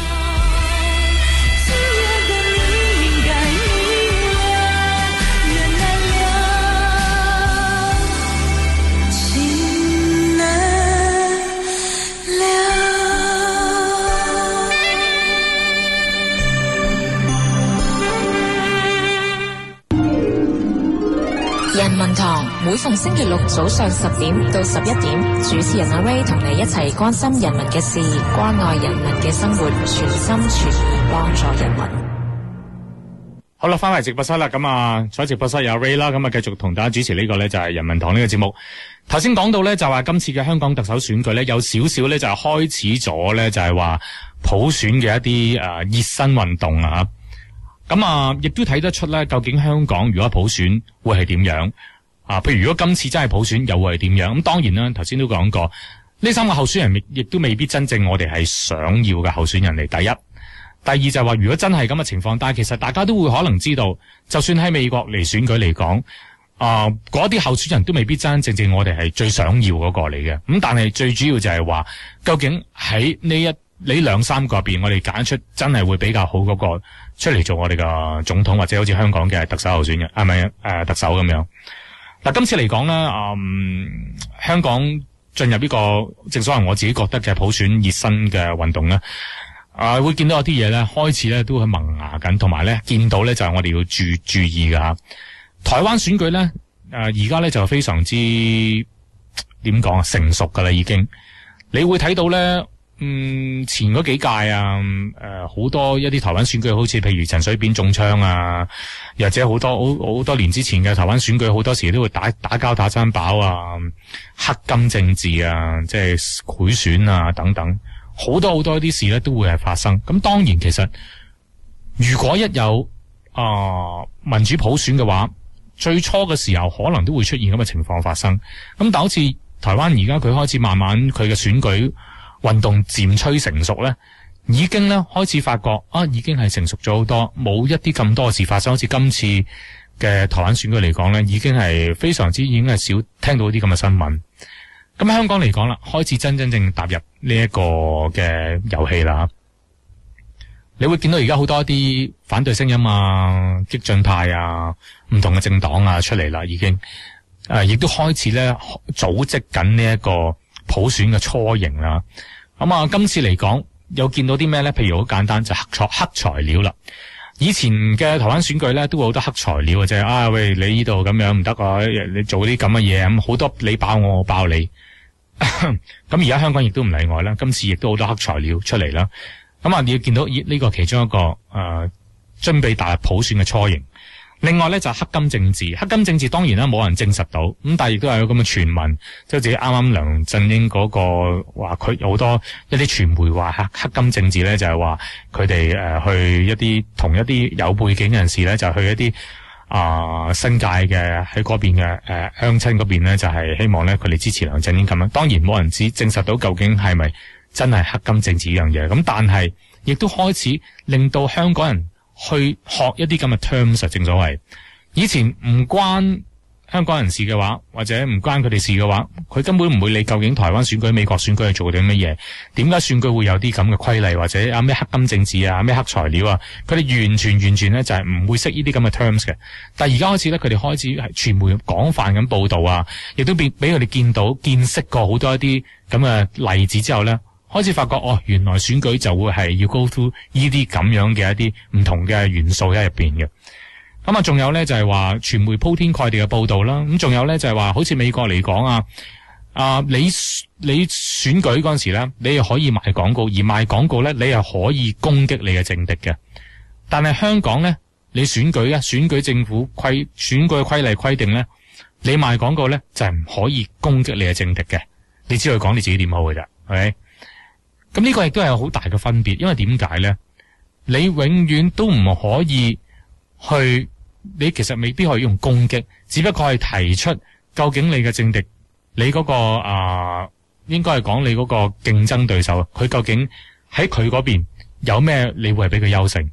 人民堂每逢星期六早上十點到十一點，主持人阿 Ray 同你一齊關心人民嘅事，關愛人民嘅生活，全心全意幫助人民。 好啦，翻嚟直播室啦，咁啊，坐直播室有 Ray 啦，咁啊，繼續同大家主持呢個咧就係人民堂呢個節目。頭先講到咧就話今次嘅香港特首選舉咧有少少咧就係開始咗咧就係話普選嘅一啲誒熱身運動啊。咁啊，亦都睇得出咧，究竟香港如果普選會係點樣啊？譬如如果今次真係普選，又會係點樣？咁當然啦，頭先都講過，呢三個候選人亦亦都未必真正我哋係想要嘅候選人嚟。第一，第二就係話，如果真係咁嘅情況，但係其實大家都會可能知道，就算喺美國嚟選舉嚟講，啊嗰啲候選人都未必真真正正我哋係最想要嗰個嚟嘅。咁但係最主要就係話，究竟喺呢一呢兩三個入邊，我哋揀出真係會比較好嗰個出嚟做我哋嘅總統，或者好似香港嘅特首候選人，係咪誒特首咁樣？嗱，今次嚟講咧，嗯，香港進入呢個正所謂我自己覺得嘅普選熱身嘅運動咧，啊，會見到有啲嘢咧開始咧都係萌芽緊，同埋咧見到咧就係我哋要注注意㗎吓。台灣選舉咧，誒而家咧就非常之點講啊，成熟㗎啦已經，你會睇到咧。嗯，前嗰幾屆啊，誒、呃，好多一啲台灣選舉，好似譬如陳水扁中槍啊，又或者好多好好多年之前嘅台灣選舉，好多時都會打打交打餐飽啊，黑金政治啊，即係賄選啊等等，好多好多啲事咧都會係發生。咁當然其實如果一有啊、呃、民主普選嘅話，最初嘅時候可能都會出現咁嘅情況發生。咁但好似台灣而家佢開始慢慢佢嘅選舉運動漸趨成熟咧，已經咧開始發覺啊，已經係成熟咗好多，冇一啲咁多事發生。好似今次嘅台灣選舉嚟講咧，已經係非常之已經係少聽到啲咁嘅新聞。咁香港嚟講啦，開始真真正踏入呢一個嘅遊戲啦。你會見到而家好多一啲反對聲音啊、激進派啊、唔同嘅政黨啊出嚟啦，已經誒，亦、呃、都開始咧組織緊呢一個普選嘅雛形啦。咁啊，今次嚟講有見到啲咩咧？譬如好簡單，就黑材黑材料啦。以前嘅台灣選舉咧，都會好多黑材料嘅啫。啊，喂，你呢度咁樣唔得啊！你做啲咁嘅嘢，咁好多你爆我，我爆你。咁而家香港亦都唔例外啦。今次亦都好多黑材料出嚟啦。咁啊，你要見到呢個其中一個誒，準備踏入普選嘅雛形。另外咧就係黑金政治，黑金政治當然啦冇人證實到，咁但係亦都有咁嘅傳聞，即係自己啱啱梁振英嗰個話佢有好多一啲傳媒話黑黑金政治咧，就係話佢哋誒去一啲同一啲有背景人士咧，就去一啲啊、呃、新界嘅喺嗰邊嘅誒鄉親嗰邊咧，就係希望咧佢哋支持梁振英咁樣。當然冇人知證實到究竟係咪真係黑金政治呢樣嘢，咁但係亦都開始令到香港人去學一啲咁嘅 terms， 正所謂以前唔關香港人事嘅話，或者唔關佢哋事嘅話，佢根本唔會理究竟台灣選舉、美國選舉係做啲乜嘢，點解選舉會有啲咁嘅規例，或者啊咩黑金政治啊、咩黑材料啊，佢哋完全完全咧就係唔會識呢啲咁嘅 terms 嘅。但係而家開始咧，佢哋開始係傳媒廣泛咁報道啊，亦都俾俾佢哋見到見識過好多一啲咁嘅例子之後咧，開始發覺哦，原來選舉就會係要 go through 呢啲咁樣嘅一啲唔同嘅元素喺入邊嘅。咁啊，仲有咧就係話傳媒鋪天蓋地嘅報道啦。咁仲有咧就係話，好似美國嚟講啊，啊你你選舉嗰陣時咧，你又可以賣廣告，而賣廣告咧，你又可以攻擊你嘅政敵嘅。但係香港咧，你選舉咧，選舉政府規選舉嘅規例規定咧，你賣廣告咧就係唔可以攻擊你嘅政敵嘅。你只可以講你自己點好嘅咋，係咪？咁呢個亦都係有好大嘅分別，因為點解咧？你永遠都唔可以去，你其實未必可以用攻擊，只不過係提出究竟你嘅政敵，你嗰個啊，應該係講你嗰個競爭對手，佢究竟喺佢嗰邊有咩，你會係俾佢優勝。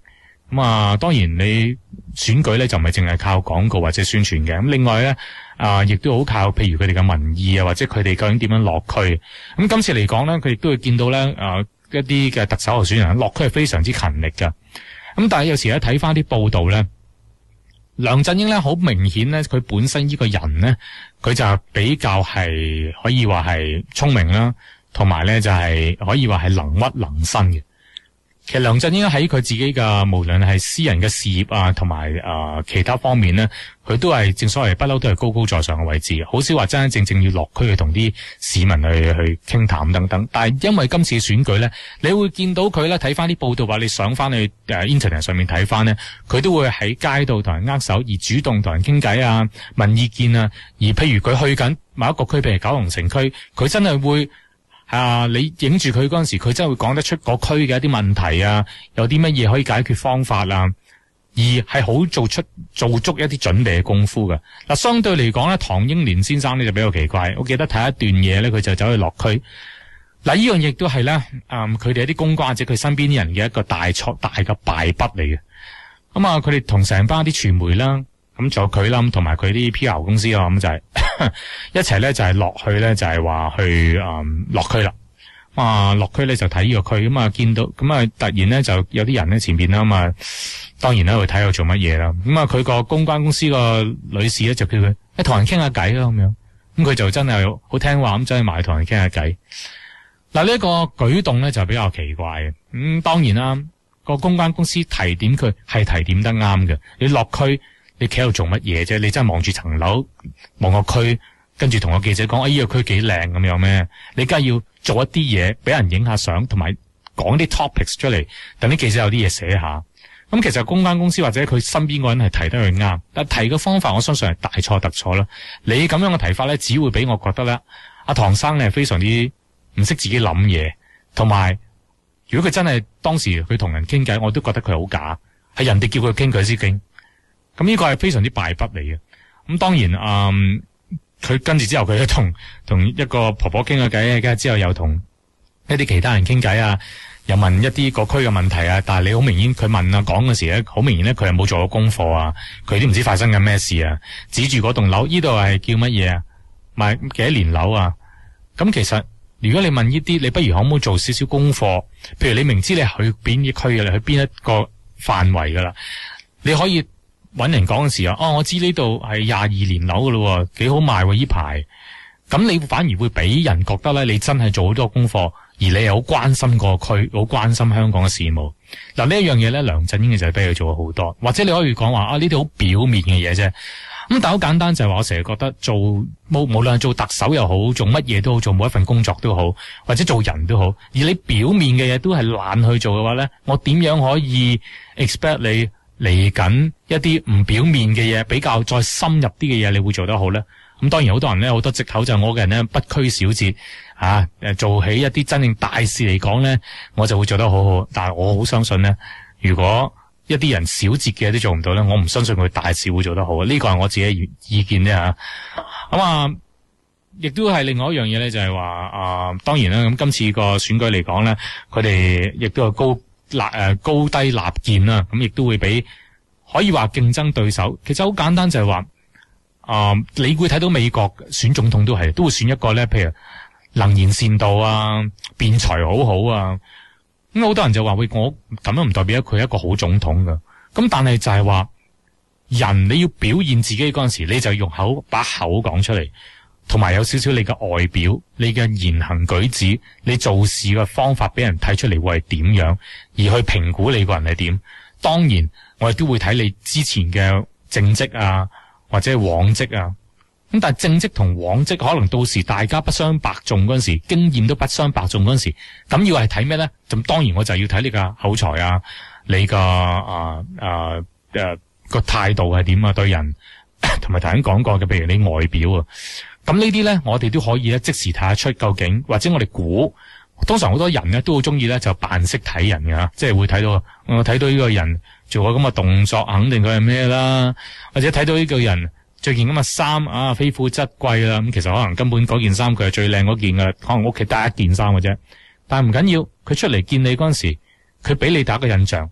咁啊，當然你選舉咧就唔係淨係靠廣告或者宣傳嘅。咁另外咧啊，亦都好靠譬如佢哋嘅民意啊，或者佢哋究竟點樣落區。咁今次嚟講咧，佢亦都會見到咧啊一啲嘅特首候選人落區係非常之勤力㗎。咁但係有時咧睇翻啲報道咧，梁振英咧好明顯咧，佢本身呢個人咧，佢就比較係可以話係聰明啦，同埋咧就係可以話係能屈能伸嘅。其實梁振英喺佢自己嘅無論係私人嘅事業啊，同埋誒其他方面咧，佢都係正所謂不嬲都係高高在上嘅位置，好少話真真正正要落區去同啲市民去去傾談等等。但係因為今次選舉咧，你會見到佢咧睇翻啲報道話，你上翻去誒 internet 上面睇翻咧，佢都會喺街度同人握手，而主動同人傾偈啊，問意見啊。而譬如佢去緊某一個區，譬如九龍城區，佢真係會。啊！你影住佢嗰陣時，佢真係會講得出嗰區嘅一啲問題啊，有啲乜嘢可以解決方法啊，而係好做出做足一啲準備嘅功夫嘅。嗱，相對嚟講咧，唐英年先生咧就比較奇怪。我記得睇一段嘢咧，佢就走去落區。嗱，呢樣亦都係咧，嗯，佢哋一啲公關或者佢身邊啲人嘅一個大錯大嘅敗筆嚟嘅。咁啊，佢哋同成班啲傳媒啦。咁仲有佢啦，同埋佢啲 P R 公司啊，咁就係一齊咧，就係落去咧，就係話去誒落區啦。啊，落區咧就睇呢個區，咁啊見到咁啊突然咧就有啲人咧前邊啦，咁啊當然咧去睇佢做乜嘢啦。咁啊佢個公關公司個女士咧就叫佢一同人傾下偈啦，咁樣。咁佢就真係好聽話咁走去埋同人傾下偈。嗱，呢一個舉動咧就比較奇怪嘅。咁、嗯、當然啦，個公關公司提點佢係提點得啱嘅。你落區。你企喺度做乜嘢啫？你真係望住層樓，望個區，跟住同個記者講：哎，呢個區幾靚咁樣咩？你梗係要做一啲嘢，俾人影下相，同埋講啲 topics 出嚟，等啲記者有啲嘢寫下。咁其實公關公司或者佢身邊個人係提得佢啱，但提嘅方法我相信係大錯特錯啦。你咁樣嘅提法咧，只會俾我覺得咧，阿唐生咧係非常之唔識自己諗嘢，同埋如果佢真係當時佢同人傾偈，我都覺得佢好假，係人哋叫佢傾佢先傾。咁呢個係非常之敗筆嚟嘅。咁當然，嗯，佢跟住之後佢同同一個婆婆傾下偈，跟住之後又同一啲其他人傾偈啊，又問一啲個區嘅問題啊。但係你好明顯，佢問啊講嘅時咧，好明顯咧，佢係冇做過功課啊，佢都唔知發生緊咩事啊。指住嗰棟樓，呢度係叫乜嘢啊？賣幾多年樓啊？咁其實如果你問呢啲，你不如可唔可以做少少功課？譬如你明知你去邊一區嘅，你去邊一個範圍噶啦，你可以。搵人講嘅時候，哦，我知呢度係廿二年樓噶咯，幾好賣喎呢排。咁你反而會俾人覺得咧，你真係做好多功課，而你又好關心個區，好關心香港嘅事務。嗱，呢一樣嘢咧，梁振英嘅就係俾佢做咗好多。或者你可以講話啊，呢啲好表面嘅嘢啫。咁但係好簡單就係話，我成日覺得做無無論係做特首又好，做乜嘢都好，做每一份工作都好，或者做人都好，而你表面嘅嘢都係懶去做嘅話咧，我點樣可以 expect 你？嚟緊一啲唔表面嘅嘢，比較再深入啲嘅嘢，你會做得好咧？咁當然好多人咧，好多藉口就係我嘅人咧，不拘小節啊，誒做起一啲真正大事嚟講咧，我就會做得好好。但係我好相信咧，如果一啲人小節嘅都做唔到咧，我唔相信佢大事會做得好。呢個係我自己嘅意見啫吓。咁啊，亦都係另外一樣嘢咧，就係話啊，當然啦，咁今次個選舉嚟講咧，佢哋亦都係高。立誒高低立見啦，咁亦都會俾可以話競爭對手。其實好簡單就係話，啊、呃，你會睇到美國選總統都係都會選一個咧，譬如能言善道啊，辯才好好啊。咁好多人就話喂，我咁樣唔代表佢係一個好總統噶。咁但係就係話，人你要表現自己嗰陣時，你就用口把口講出嚟。同埋有少少你嘅外表，你嘅言行舉止，你做事嘅方法俾人睇出嚟會係點樣，而去評估你個人係點。當然，我哋都會睇你之前嘅政績啊，或者係往績啊。咁但係政績同往績可能到時大家不相伯仲嗰陣時，經驗都不相伯仲嗰陣時，咁要係睇咩咧？咁當然我就要睇你嘅口才啊，你個啊啊誒個態度係點啊，對人同埋頭先講過嘅，譬如你外表啊。咁呢啲咧，我哋都可以咧即時睇得出究竟，或者我哋估，通常好多人咧都好中意咧就扮識睇人嘅吓，即係會睇到我睇到呢個人做個咁嘅動作，肯定佢係咩啦，或者睇到呢個人着件咁嘅衫啊，非富則貴啦，咁其實可能根本嗰件衫佢係最靚嗰件嘅，可能屋企得一件衫嘅啫，但係唔緊要，佢出嚟見你嗰陣時，佢俾你打個印象，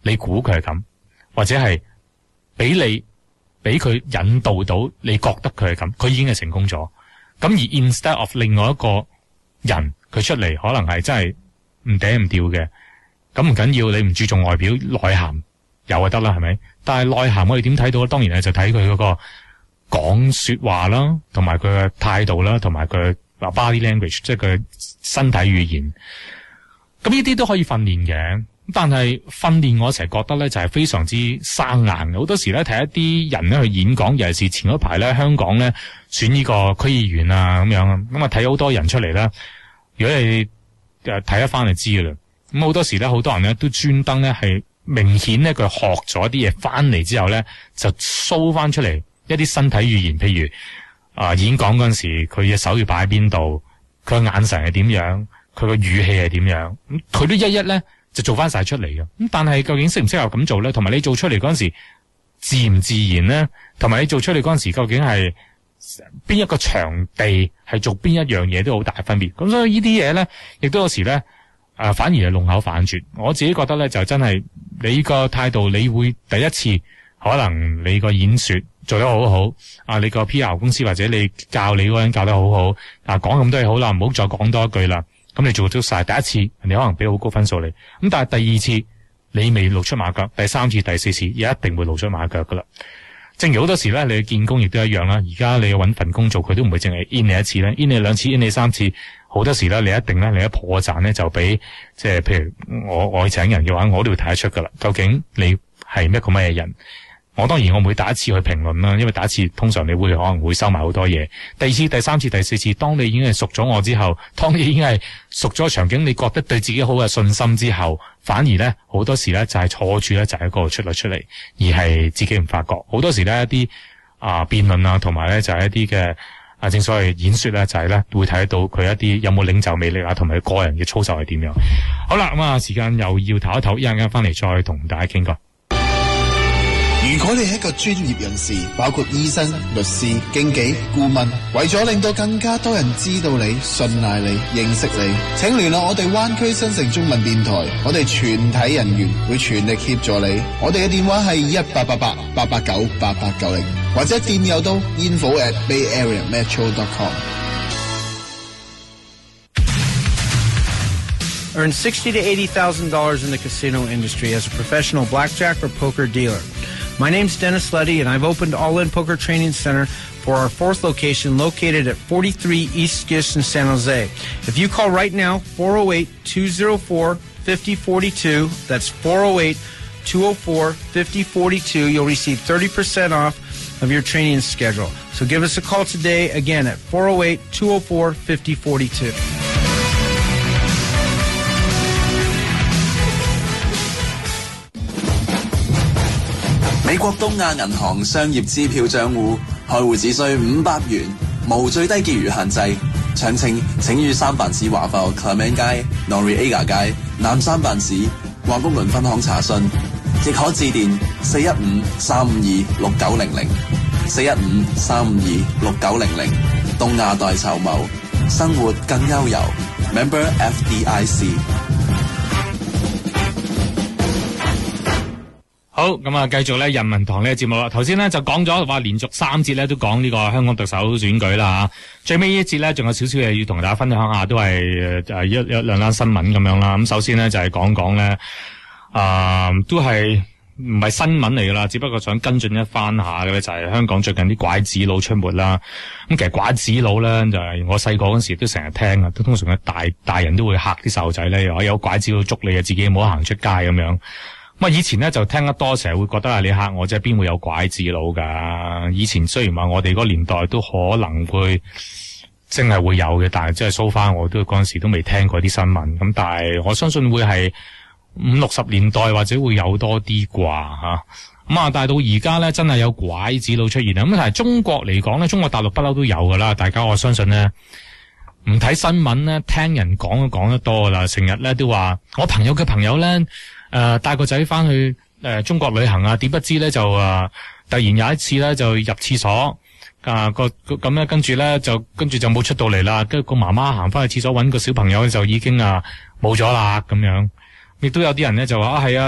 你估佢係咁，或者係俾你俾佢引導到你覺得佢係咁，佢已經係成功咗。咁而 instead of 另外一個人佢出嚟可能係真係唔嗲唔吊嘅，咁唔緊要，你唔注重外表，內涵有就得啦，係咪？但係內涵我哋點睇到？當然咧就睇佢嗰個講說話啦，同埋佢嘅態度啦，同埋佢 body language， 即係佢身體語言。咁呢啲都可以訓練嘅，但係訓練我成日覺得咧就係非常之生硬。好多時咧睇一啲人咧去演講，尤其是前嗰排咧香港咧選呢個區議員啊咁樣，咁啊睇好多人出嚟啦。如果你誒睇得翻就知噶啦。咁好多時咧好多人咧都專登咧係明顯咧佢學咗啲嘢翻嚟之後咧就 show 翻出嚟一啲身體語言，譬如啊、呃、演講嗰陣時佢嘅手要擺喺邊度，佢嘅眼神係點樣，佢個語氣係點樣，咁佢都一一咧就做翻晒出嚟嘅。咁但係究竟適唔適合咁做咧？同埋你做出嚟嗰陣時自唔自然咧？同埋你做出嚟嗰陣時究竟係邊一個場地係做邊一樣嘢都好大分別。咁所以呢啲嘢咧，亦都有時咧誒、呃、反而係弄巧反拙。我自己覺得咧就真係你個態度，你會第一次可能你個演說做得好好，啊你個 P R 公司或者你教你嗰個人教得好好，啊講咁多嘢好啦，唔好再講多一句啦。咁你做咗晒第一次，人哋可能俾好高分數你。咁但係第二次你未露出馬腳，第三次、第四次也一定會露出馬腳噶啦。正如好多時咧，你去見工亦都一樣啦。而家你要搵份工做，佢都唔會淨係 in 你一次咧 ，in 你兩次 ，in 你三次。好多時咧，你一定咧，你一破綻咧，就俾即係譬如我我請人嘅話，我都會睇得出噶啦。究竟你係一個乜嘢人？我當然我唔會第一次去評論啦，因為第一次通常你會可能會收埋好多嘢。第二次、第三次、第四次，當你已經係熟咗我之後，當你已經係熟咗場景，你覺得對自己好嘅信心之後，反而咧好多時咧就係錯處咧就喺嗰度出嚟出嚟，而係自己唔發覺。好多時咧一啲啊辯論啊，同埋咧就係一啲嘅啊正所謂演說咧，就係咧會睇得到佢一啲有冇領袖魅力啊，同埋佢個人嘅操守係點樣。好啦，咁啊時間又要唞一唞，一陣間翻嚟再同大家傾過。 如果你係一個專業人士，包括醫生、律師、經紀、顧問，為咗令到更加多人知道你、信賴你、認識你，請聯絡我哋灣區新城中文電台，我哋全體人員會全力協助你。我哋嘅電話係一八八八八八九八八九零，或者電郵到 info at bay area metro dot com。 Earn sixty to eighty thousand dollars in the casino industry as a professional blackjack or poker dealer. My name's Dennis Leddy, and I've opened All In Poker Training Center for our fourth location located at forty-three East Gish in San Jose. If you call right now, four oh eight, two oh four, five oh four two, that's four oh eight, two oh four, five oh four two, you'll receive thirty percent off of your training schedule. So give us a call today, again, at four oh eight, two oh four, five oh four two. 美國東亞銀行商業支票賬戶開戶只需五百元，無最低結餘限制。詳情請於三藩市華埠 Clement 街、Noriega 街、南三藩市華公倫分行查詢，亦可致電四一五三五二六九零零、四一五三五二六九零零。東亞代籌謀，生活更悠遊。Member F D I C。 好，咁啊，繼續咧人民堂呢個節目啦。頭先咧就講咗話連續三節咧都講呢個香港特首選舉啦吓。最尾呢一節咧仲有少少嘢要同大家分享下，都係誒一一兩單新聞咁樣啦。咁首先咧就係講講咧，啊都係唔係新聞嚟噶啦，只不過想跟進一番下嘅咧，就係香港最近啲拐子佬出沒啦。咁其實拐子佬咧就係我細個嗰時都成日聽啊，都通常嘅大大人都會嚇啲細路仔咧，又有拐子佬捉你啊，自己唔好行出街咁樣。咁啊，以前咧就聽得多，成日會覺得啊，你嚇我啫，邊會有拐子佬噶？以前雖然話我哋嗰個年代都可能會真係會有嘅，但係即係 so far我都嗰陣時都未聽過啲新聞。咁但係我相信會係五六十年代或者會有多啲啩吓。咁啊，但係到而家咧真係有拐子佬出現啊！咁但係中國嚟講咧，中國大陸不嬲都有噶啦。大家我相信咧，唔睇新聞咧，聽人講都講得多噶啦。成日咧都話我朋友嘅朋友咧。誒、呃，帶個仔翻去誒、呃、中國旅行啊，點不知咧就誒、呃、突然有一次咧就入廁所啊個咁咧，跟住咧就跟住就冇出到嚟啦，跟住個媽媽行翻去廁所搵個小朋友就已經啊冇咗啦咁樣。亦都有啲人咧就話啊係啊，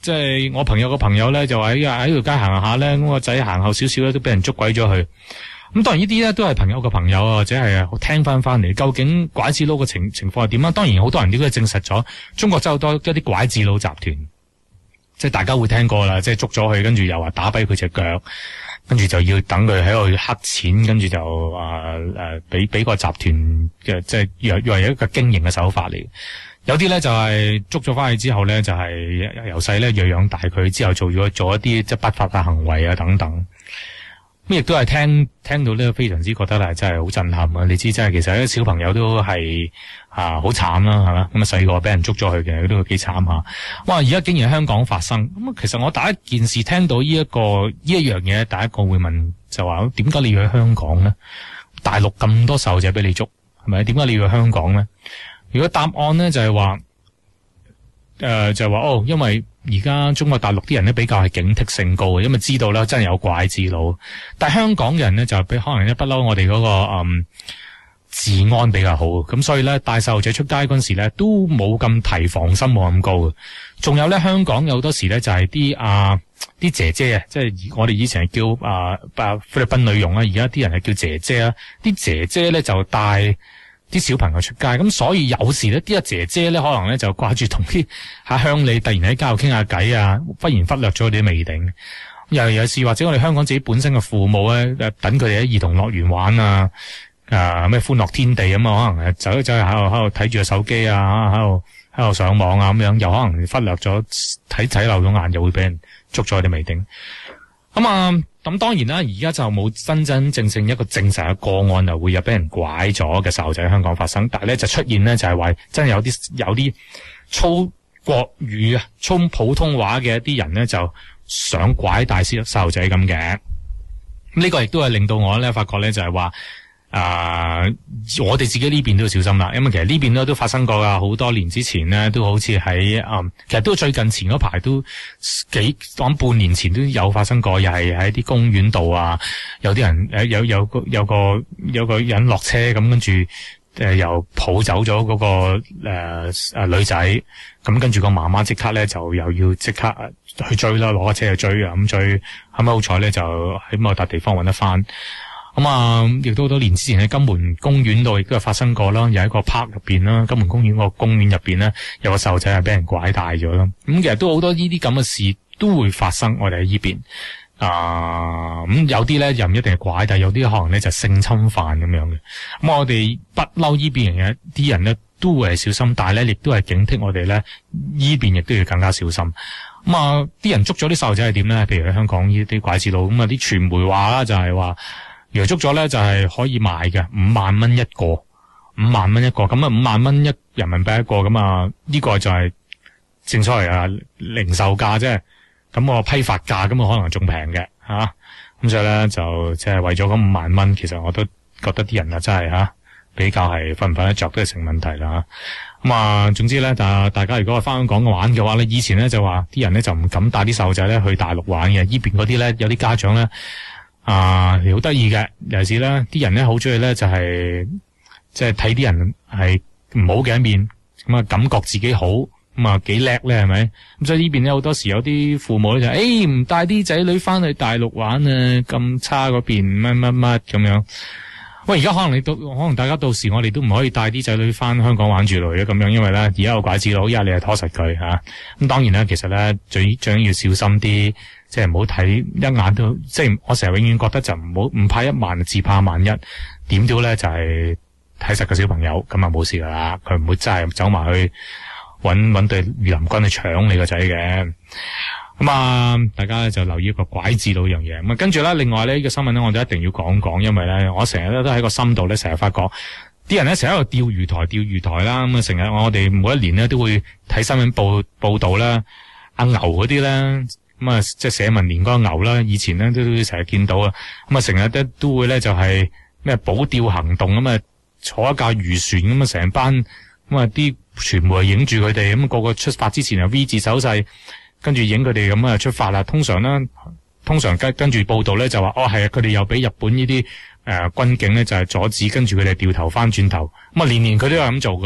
即係我朋友個朋友咧就話喺喺條街行下咧，咁個仔行後少少咧都俾人捉鬼咗去。咁當然呢啲咧都係朋友嘅朋友啊，或者係聽翻翻嚟，究竟拐子佬嘅情情況係點啊？當然好多人都證實咗，中國真係好多一啲拐子佬集團，即係大家會聽過啦，即係捉咗佢，跟住又話打跛佢隻腳，跟住就要等佢喺度黑錢，跟住就啊誒俾俾個集團嘅即係又又係一個經營嘅手法嚟。有啲咧就係、是、捉咗翻去之後咧，就係、是、由細咧養養大佢，之後做咗做一啲即係不法嘅行為啊等等。咁亦都係聽聽到咧，非常之覺得係真係好震撼啊！你知真係其實啲小朋友都係啊好慘啦，係嘛？咁啊細個俾人捉咗去嘅，都幾慘吓。哇！而家竟然喺香港發生，咁啊其實我第一件事聽到呢、這、一個呢一樣嘢，第一個會問就話：點解你要去香港咧？大陸咁多細路仔俾你捉，係咪？點解你要去香港咧？如果答案咧就係話，誒、呃、就係話哦，因為而家中國大陸啲人咧比較係警惕性高嘅，因為知道咧真係有拐子佬。但係香港人咧就比可能一不嬲我哋嗰、那個嗯治安比較好，咁所以咧帶細路仔出街嗰陣時咧都冇咁提防心冇咁高嘅。仲有咧香港有好多時咧就係啲啊啲姐姐啊，即係我哋以前係叫啊啊菲律賓女傭啊，而家啲人係叫姐姐啊，啲姐姐咧就帶啲小朋友出街，咁所以有時咧啲阿姐姐咧可能咧就掛住同啲下鄉里突然喺街度傾下偈啊，忽然忽略咗佢哋未定。又有時或者我哋香港自己本身嘅父母咧，等佢哋喺兒童樂園玩啊，啊咩歡樂天地咁啊，可能走走去喺度喺度睇住個手機啊，喺度喺度上網啊咁樣，又可能忽略咗睇睇漏咗眼，又會俾人捉咗佢哋未定。咁啊，咁當然啦，而家就冇真真正正一個證實嘅個案，就會有俾人拐咗嘅細路仔喺香港發生。但係咧就出現咧就係話，真係有啲有啲粗國語啊、粗普通話嘅一啲人咧，就想拐帶啲細路仔咁嘅。咁呢個亦都係令到我咧發覺咧就係話。啊、呃！我哋自己呢邊都要小心啦，因為其實呢邊咧都發生過噶，好多年之前咧都好似喺嗯，其實都最近前嗰排都幾講半年前都有發生過，又係喺啲公園度啊，有啲人誒有有個有個有個人落車咁，跟住誒又抱走咗嗰、那個誒誒、呃、女仔，咁跟住個媽媽即刻咧就又要即刻去追啦，攞架車去追啊，咁追，後尾好彩咧就喺某笪地方搵得翻。咁啊，亦都好多年之前喺金門公園度亦都有發生過啦，又喺個 park 入邊啦，金門公園個公園入邊咧，有個細路仔係俾人拐帶咗啦。咁其實都好多呢啲咁嘅事都會發生，我哋喺呢邊啊，咁有啲咧又唔一定係拐帶，有啲可能咧就性侵犯咁樣嘅。咁我哋不嬲呢邊嘅啲人咧都會係小心，但係咧亦都係警惕我哋咧呢邊亦都要更加小心。咁啊，啲人捉咗啲細路仔係點咧？譬如喺香港呢啲拐子佬，咁啊啲傳媒話啦就係話。如果捉咗咧，就係、是、可以賣嘅，五萬蚊一個，五萬蚊一個，咁啊五萬蚊一人民幣一個，咁啊呢個就係正所謂啊零售價啫，咁我批發價咁啊可能仲平嘅吓，咁所以咧就即係為咗嗰五萬蚊，其實我都覺得啲人啊真係吓比較係瞓唔瞓得着都係成問題啦。咁啊，總之咧，大大家如果係翻香港玩嘅話咧，以前咧就話啲人咧就唔敢帶啲細路仔咧去大陸玩嘅，依邊嗰啲咧有啲家長咧。啊，好得意嘅，尤其是咧，啲人咧好中意咧，就係即係睇啲人係唔好嘅一面，咁啊感覺自己好，咁啊幾叻咧，係咪？咁所以呢邊咧好多時有啲父母咧就誒唔帶啲仔女翻去大陸玩啊，咁差嗰邊乜乜乜咁樣。喂，而家可能你到，可能大家到時我哋都唔可以帶啲仔女翻香港玩住嚟嘅咁樣，因為咧而家有拐子佬，一係你係拖實佢吓。咁當然啦，其實咧最最緊要小心啲。即係唔好睇一眼都，即係我成日永遠覺得就唔好唔怕一萬，自怕萬一。點到咧就係睇實個小朋友，咁啊冇事噶啦，佢唔會真係走埋去搵搵隊御林軍去搶你個仔嘅。咁啊，大家就留意一個拐子佬樣嘢。咁啊，跟住咧，另外呢、呢個新聞咧，我哋一定要講講，因為咧，我成日咧都喺個心度咧，成日發覺啲人咧成日喺度釣魚台、釣魚台啦。咁啊，成日我哋每一年咧都會睇新聞報報道啦，阿牛嗰啲咧。咁啊，即係社民連嗰個牛啦，以前咧都成日見到啊。咁啊，成日都都會咧就係咩保釣行動咁啊，坐一架漁船咁啊，成班咁啊啲傳媒影住佢哋，咁個個出發之前啊 V 字手勢，跟住影佢哋咁啊出發啦。通常啦，通常跟跟住報道咧就話哦係啊，佢哋又俾日本呢啲誒軍警咧就係阻止，跟住佢哋掉頭翻轉頭。咁啊，年年佢都有咁做噶啦。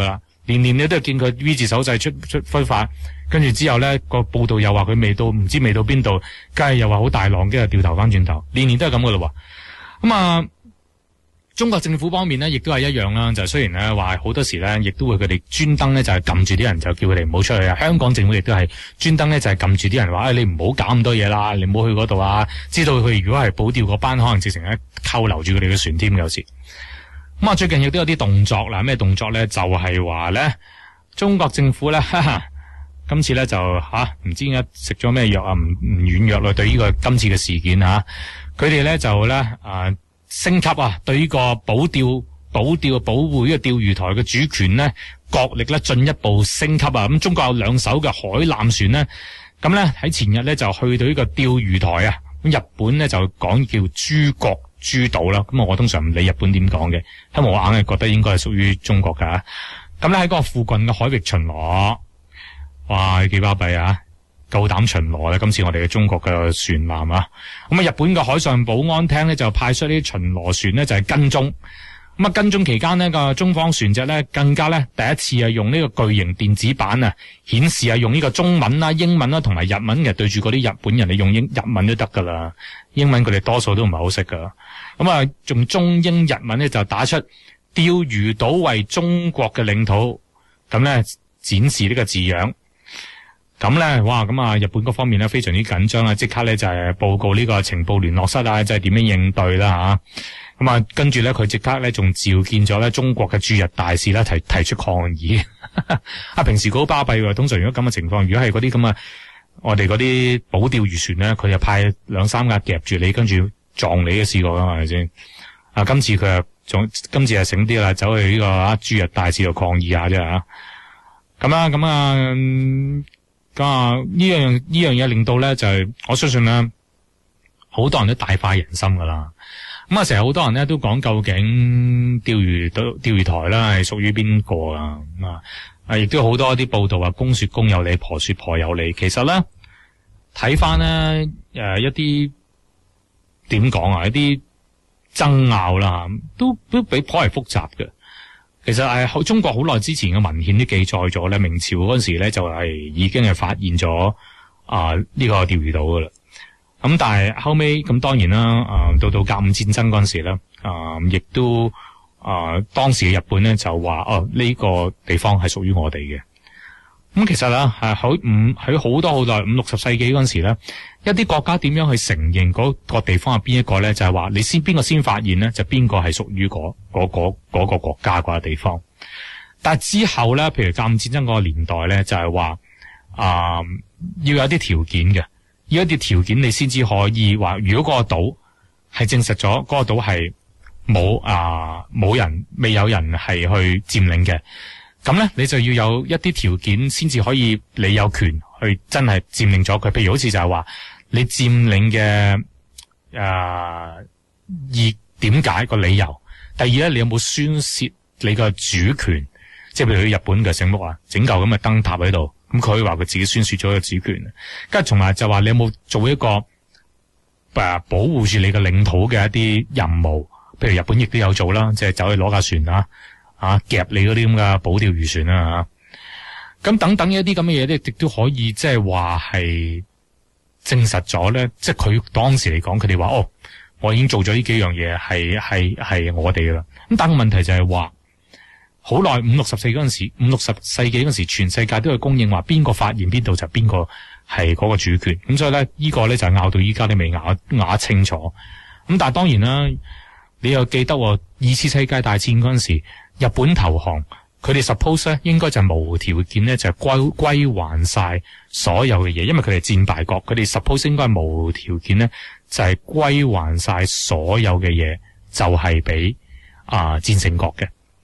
年年你都係見佢 V 字手勢出出揮發，跟住之後咧個報道又話佢未到，唔知未到邊度，梗係又話好大浪，跟住掉頭翻轉頭，年年都係咁噶咯喎。咁啊，中國政府方面咧，亦都係一樣啦。就雖然咧話好多時咧，亦都會佢哋專登咧就係撳住啲人，就叫佢哋唔好出去啊。香港政府亦都係專登咧就係撳住啲人話，哎，你唔好搞咁多嘢啦，你唔好去嗰度啊。知道佢如果係保釣嗰班，可能直情咧扣留住佢哋嘅船添，有時。咁啊，最近亦都有啲動作啦，咩動作咧？就係話咧，中國政府咧，哈哈，今次咧就吓唔知點解食咗咩藥啊，唔唔軟弱啦，對呢個今次嘅事件吓，佢哋咧就咧啊。升級啊！對呢個保釣、保釣、保護呢個釣魚台嘅主權咧，國力咧進一步升級啊！咁中國有兩艘嘅海艦船咧，咁咧喺前日咧就去到呢個釣魚台啊！咁日本咧就講叫諸國諸島啦。咁啊，我通常唔理日本點講嘅，因為我硬係覺得應該係屬於中國噶。咁咧喺嗰個附近嘅海域巡邏，哇，幾巴閉啊！夠膽巡邏咧！今次我哋嘅中國嘅船艦啊，咁啊，日本嘅海上保安廳咧就派出啲巡邏船咧就係跟蹤。咁啊，跟蹤期間呢個中方船隻咧更加咧第一次啊用呢個巨型電子版啊顯示啊用呢個中文啦、英文啦同埋日文嘅，對住嗰啲日本人你用英日文都得噶啦，英文佢哋多數都唔係好識噶。咁啊，用中英日文咧就打出釣魚島為中國嘅領土，咁咧展示呢個字樣。咁咧，哇！咁啊，日本嗰方面咧非常之緊張啊，即刻咧就係報告呢個情報聯絡室啊，即係點樣應對啦吓。咁啊，跟住咧佢即刻咧仲召見咗咧中國嘅駐日大使啦，提提出抗議。啊，平時好巴閉喎，通常如果咁嘅情況，如果係嗰啲咁啊，我哋嗰啲保釣漁船咧，佢就派兩三架夾住你，跟住撞你嘅試過噶嘛，係咪先？啊，今次佢啊，仲今次係醒啲啦，走去呢個啊駐日大使度抗議下啫吓。咁啊，咁啊。嗯咁啊！呢樣呢樣嘢令到咧就係、是、我相信咧，好多人都大快人心噶啦。咁啊，成日好多人咧都講究竟釣魚島釣魚台啦係屬於邊個啊？啊，亦都好多啲報道話公說公有理，婆說婆有理。其實咧睇翻咧誒一啲點講啊，一啲爭拗啦，都都比頗為複雜嘅。其實係中國好耐之前嘅文獻都記載咗咧，明朝嗰陣時咧就係已經係發現咗啊呢個釣魚島噶啦。咁但係後尾咁當然啦，啊到到甲午戰爭嗰陣時咧，啊亦都啊當時嘅日本咧就話哦呢個地方係屬於我哋嘅。咁其實啦係喺五喺好多好耐五六十世紀嗰陣時咧，一啲國家點樣去承認嗰個地方係邊一個咧？就係話你先邊個先發現咧，就邊個係屬於嗰嗰嗰嗰個國家嗰個地方。但係之後咧，譬如甲午戰爭嗰個年代咧，就係話啊要有啲條件嘅，要一啲條件你先至可以話，如果嗰個島係證實咗嗰個島係冇啊冇人未有人係去佔領嘅。咁咧，你就要有一啲條件先至可以，你有權去真係佔領咗佢。譬如好似就係話，你佔領嘅誒，而點解個理由？第二咧，你有冇宣洩你個主權？即係譬如去日本嘅醒目啊，整嚿咁嘅燈塔喺度，咁佢可以話佢自己宣洩咗個主權。跟住同埋就話，你有冇做一個誒、呃、保護住你嘅領土嘅一啲任務？譬如日本亦都有做啦，即係走去攞架船啊。啊，夾你嗰啲咁嘅保釣漁船啦吓，咁等等一啲咁嘅嘢咧，亦都可以即係話係證實咗咧，即係佢當時嚟講，佢哋話哦，我已經做咗呢幾樣嘢，係係係我哋噶啦。咁但係個問題就係話，好耐五六十四嗰陣時，五六十世紀嗰陣時，全世界都係公認話邊個發現邊度就邊個係嗰個主權。咁所以咧，呢個咧就係拗到依家都未拗拗清楚。咁但係當然啦，你又記得二次世界大戰嗰陣時。日本投降，佢哋 suppose 咧應該就無條件咧就歸歸還晒所有嘅嘢，因為佢哋戰敗國，佢哋 suppose 應該係無條件咧就係歸還晒所有嘅嘢，就係俾啊戰勝國嘅。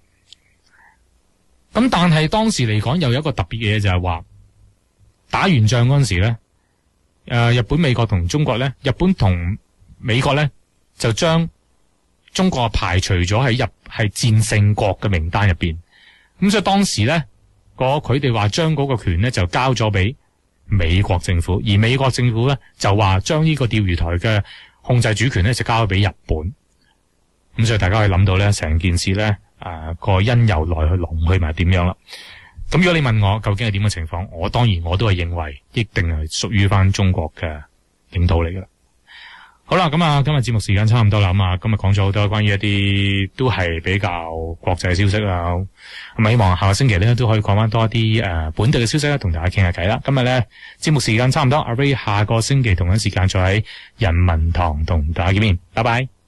咁但係當時嚟講，又有一個特別嘅嘢就係話，打完仗嗰陣時咧，誒、呃、日本、美國同中國咧，日本同美國咧就將中國排除咗喺入係戰勝國嘅名單入邊，咁所以當時咧，個佢哋話將嗰個權咧就交咗俾美國政府，而美國政府咧就話將呢個釣魚台嘅控制主權咧就交咗俾日本。咁所以大家可以諗到咧，成件事咧誒個因由來去龍去埋點樣啦。咁如果你問我究竟係點嘅情況，我當然我都係認為一定係屬於翻中國嘅領土嚟噶啦。好啦，咁啊，今日節目時間差唔多啦，咁啊，今日講咗好多關於一啲都係比較國際消息啦，咁啊，希望下個星期咧都可以講翻多一啲誒、呃、本地嘅消息啦，同大家傾下偈啦。今日咧節目時間差唔多，阿 Ray 下個星期同一時間再喺人民堂同大家見面，拜拜。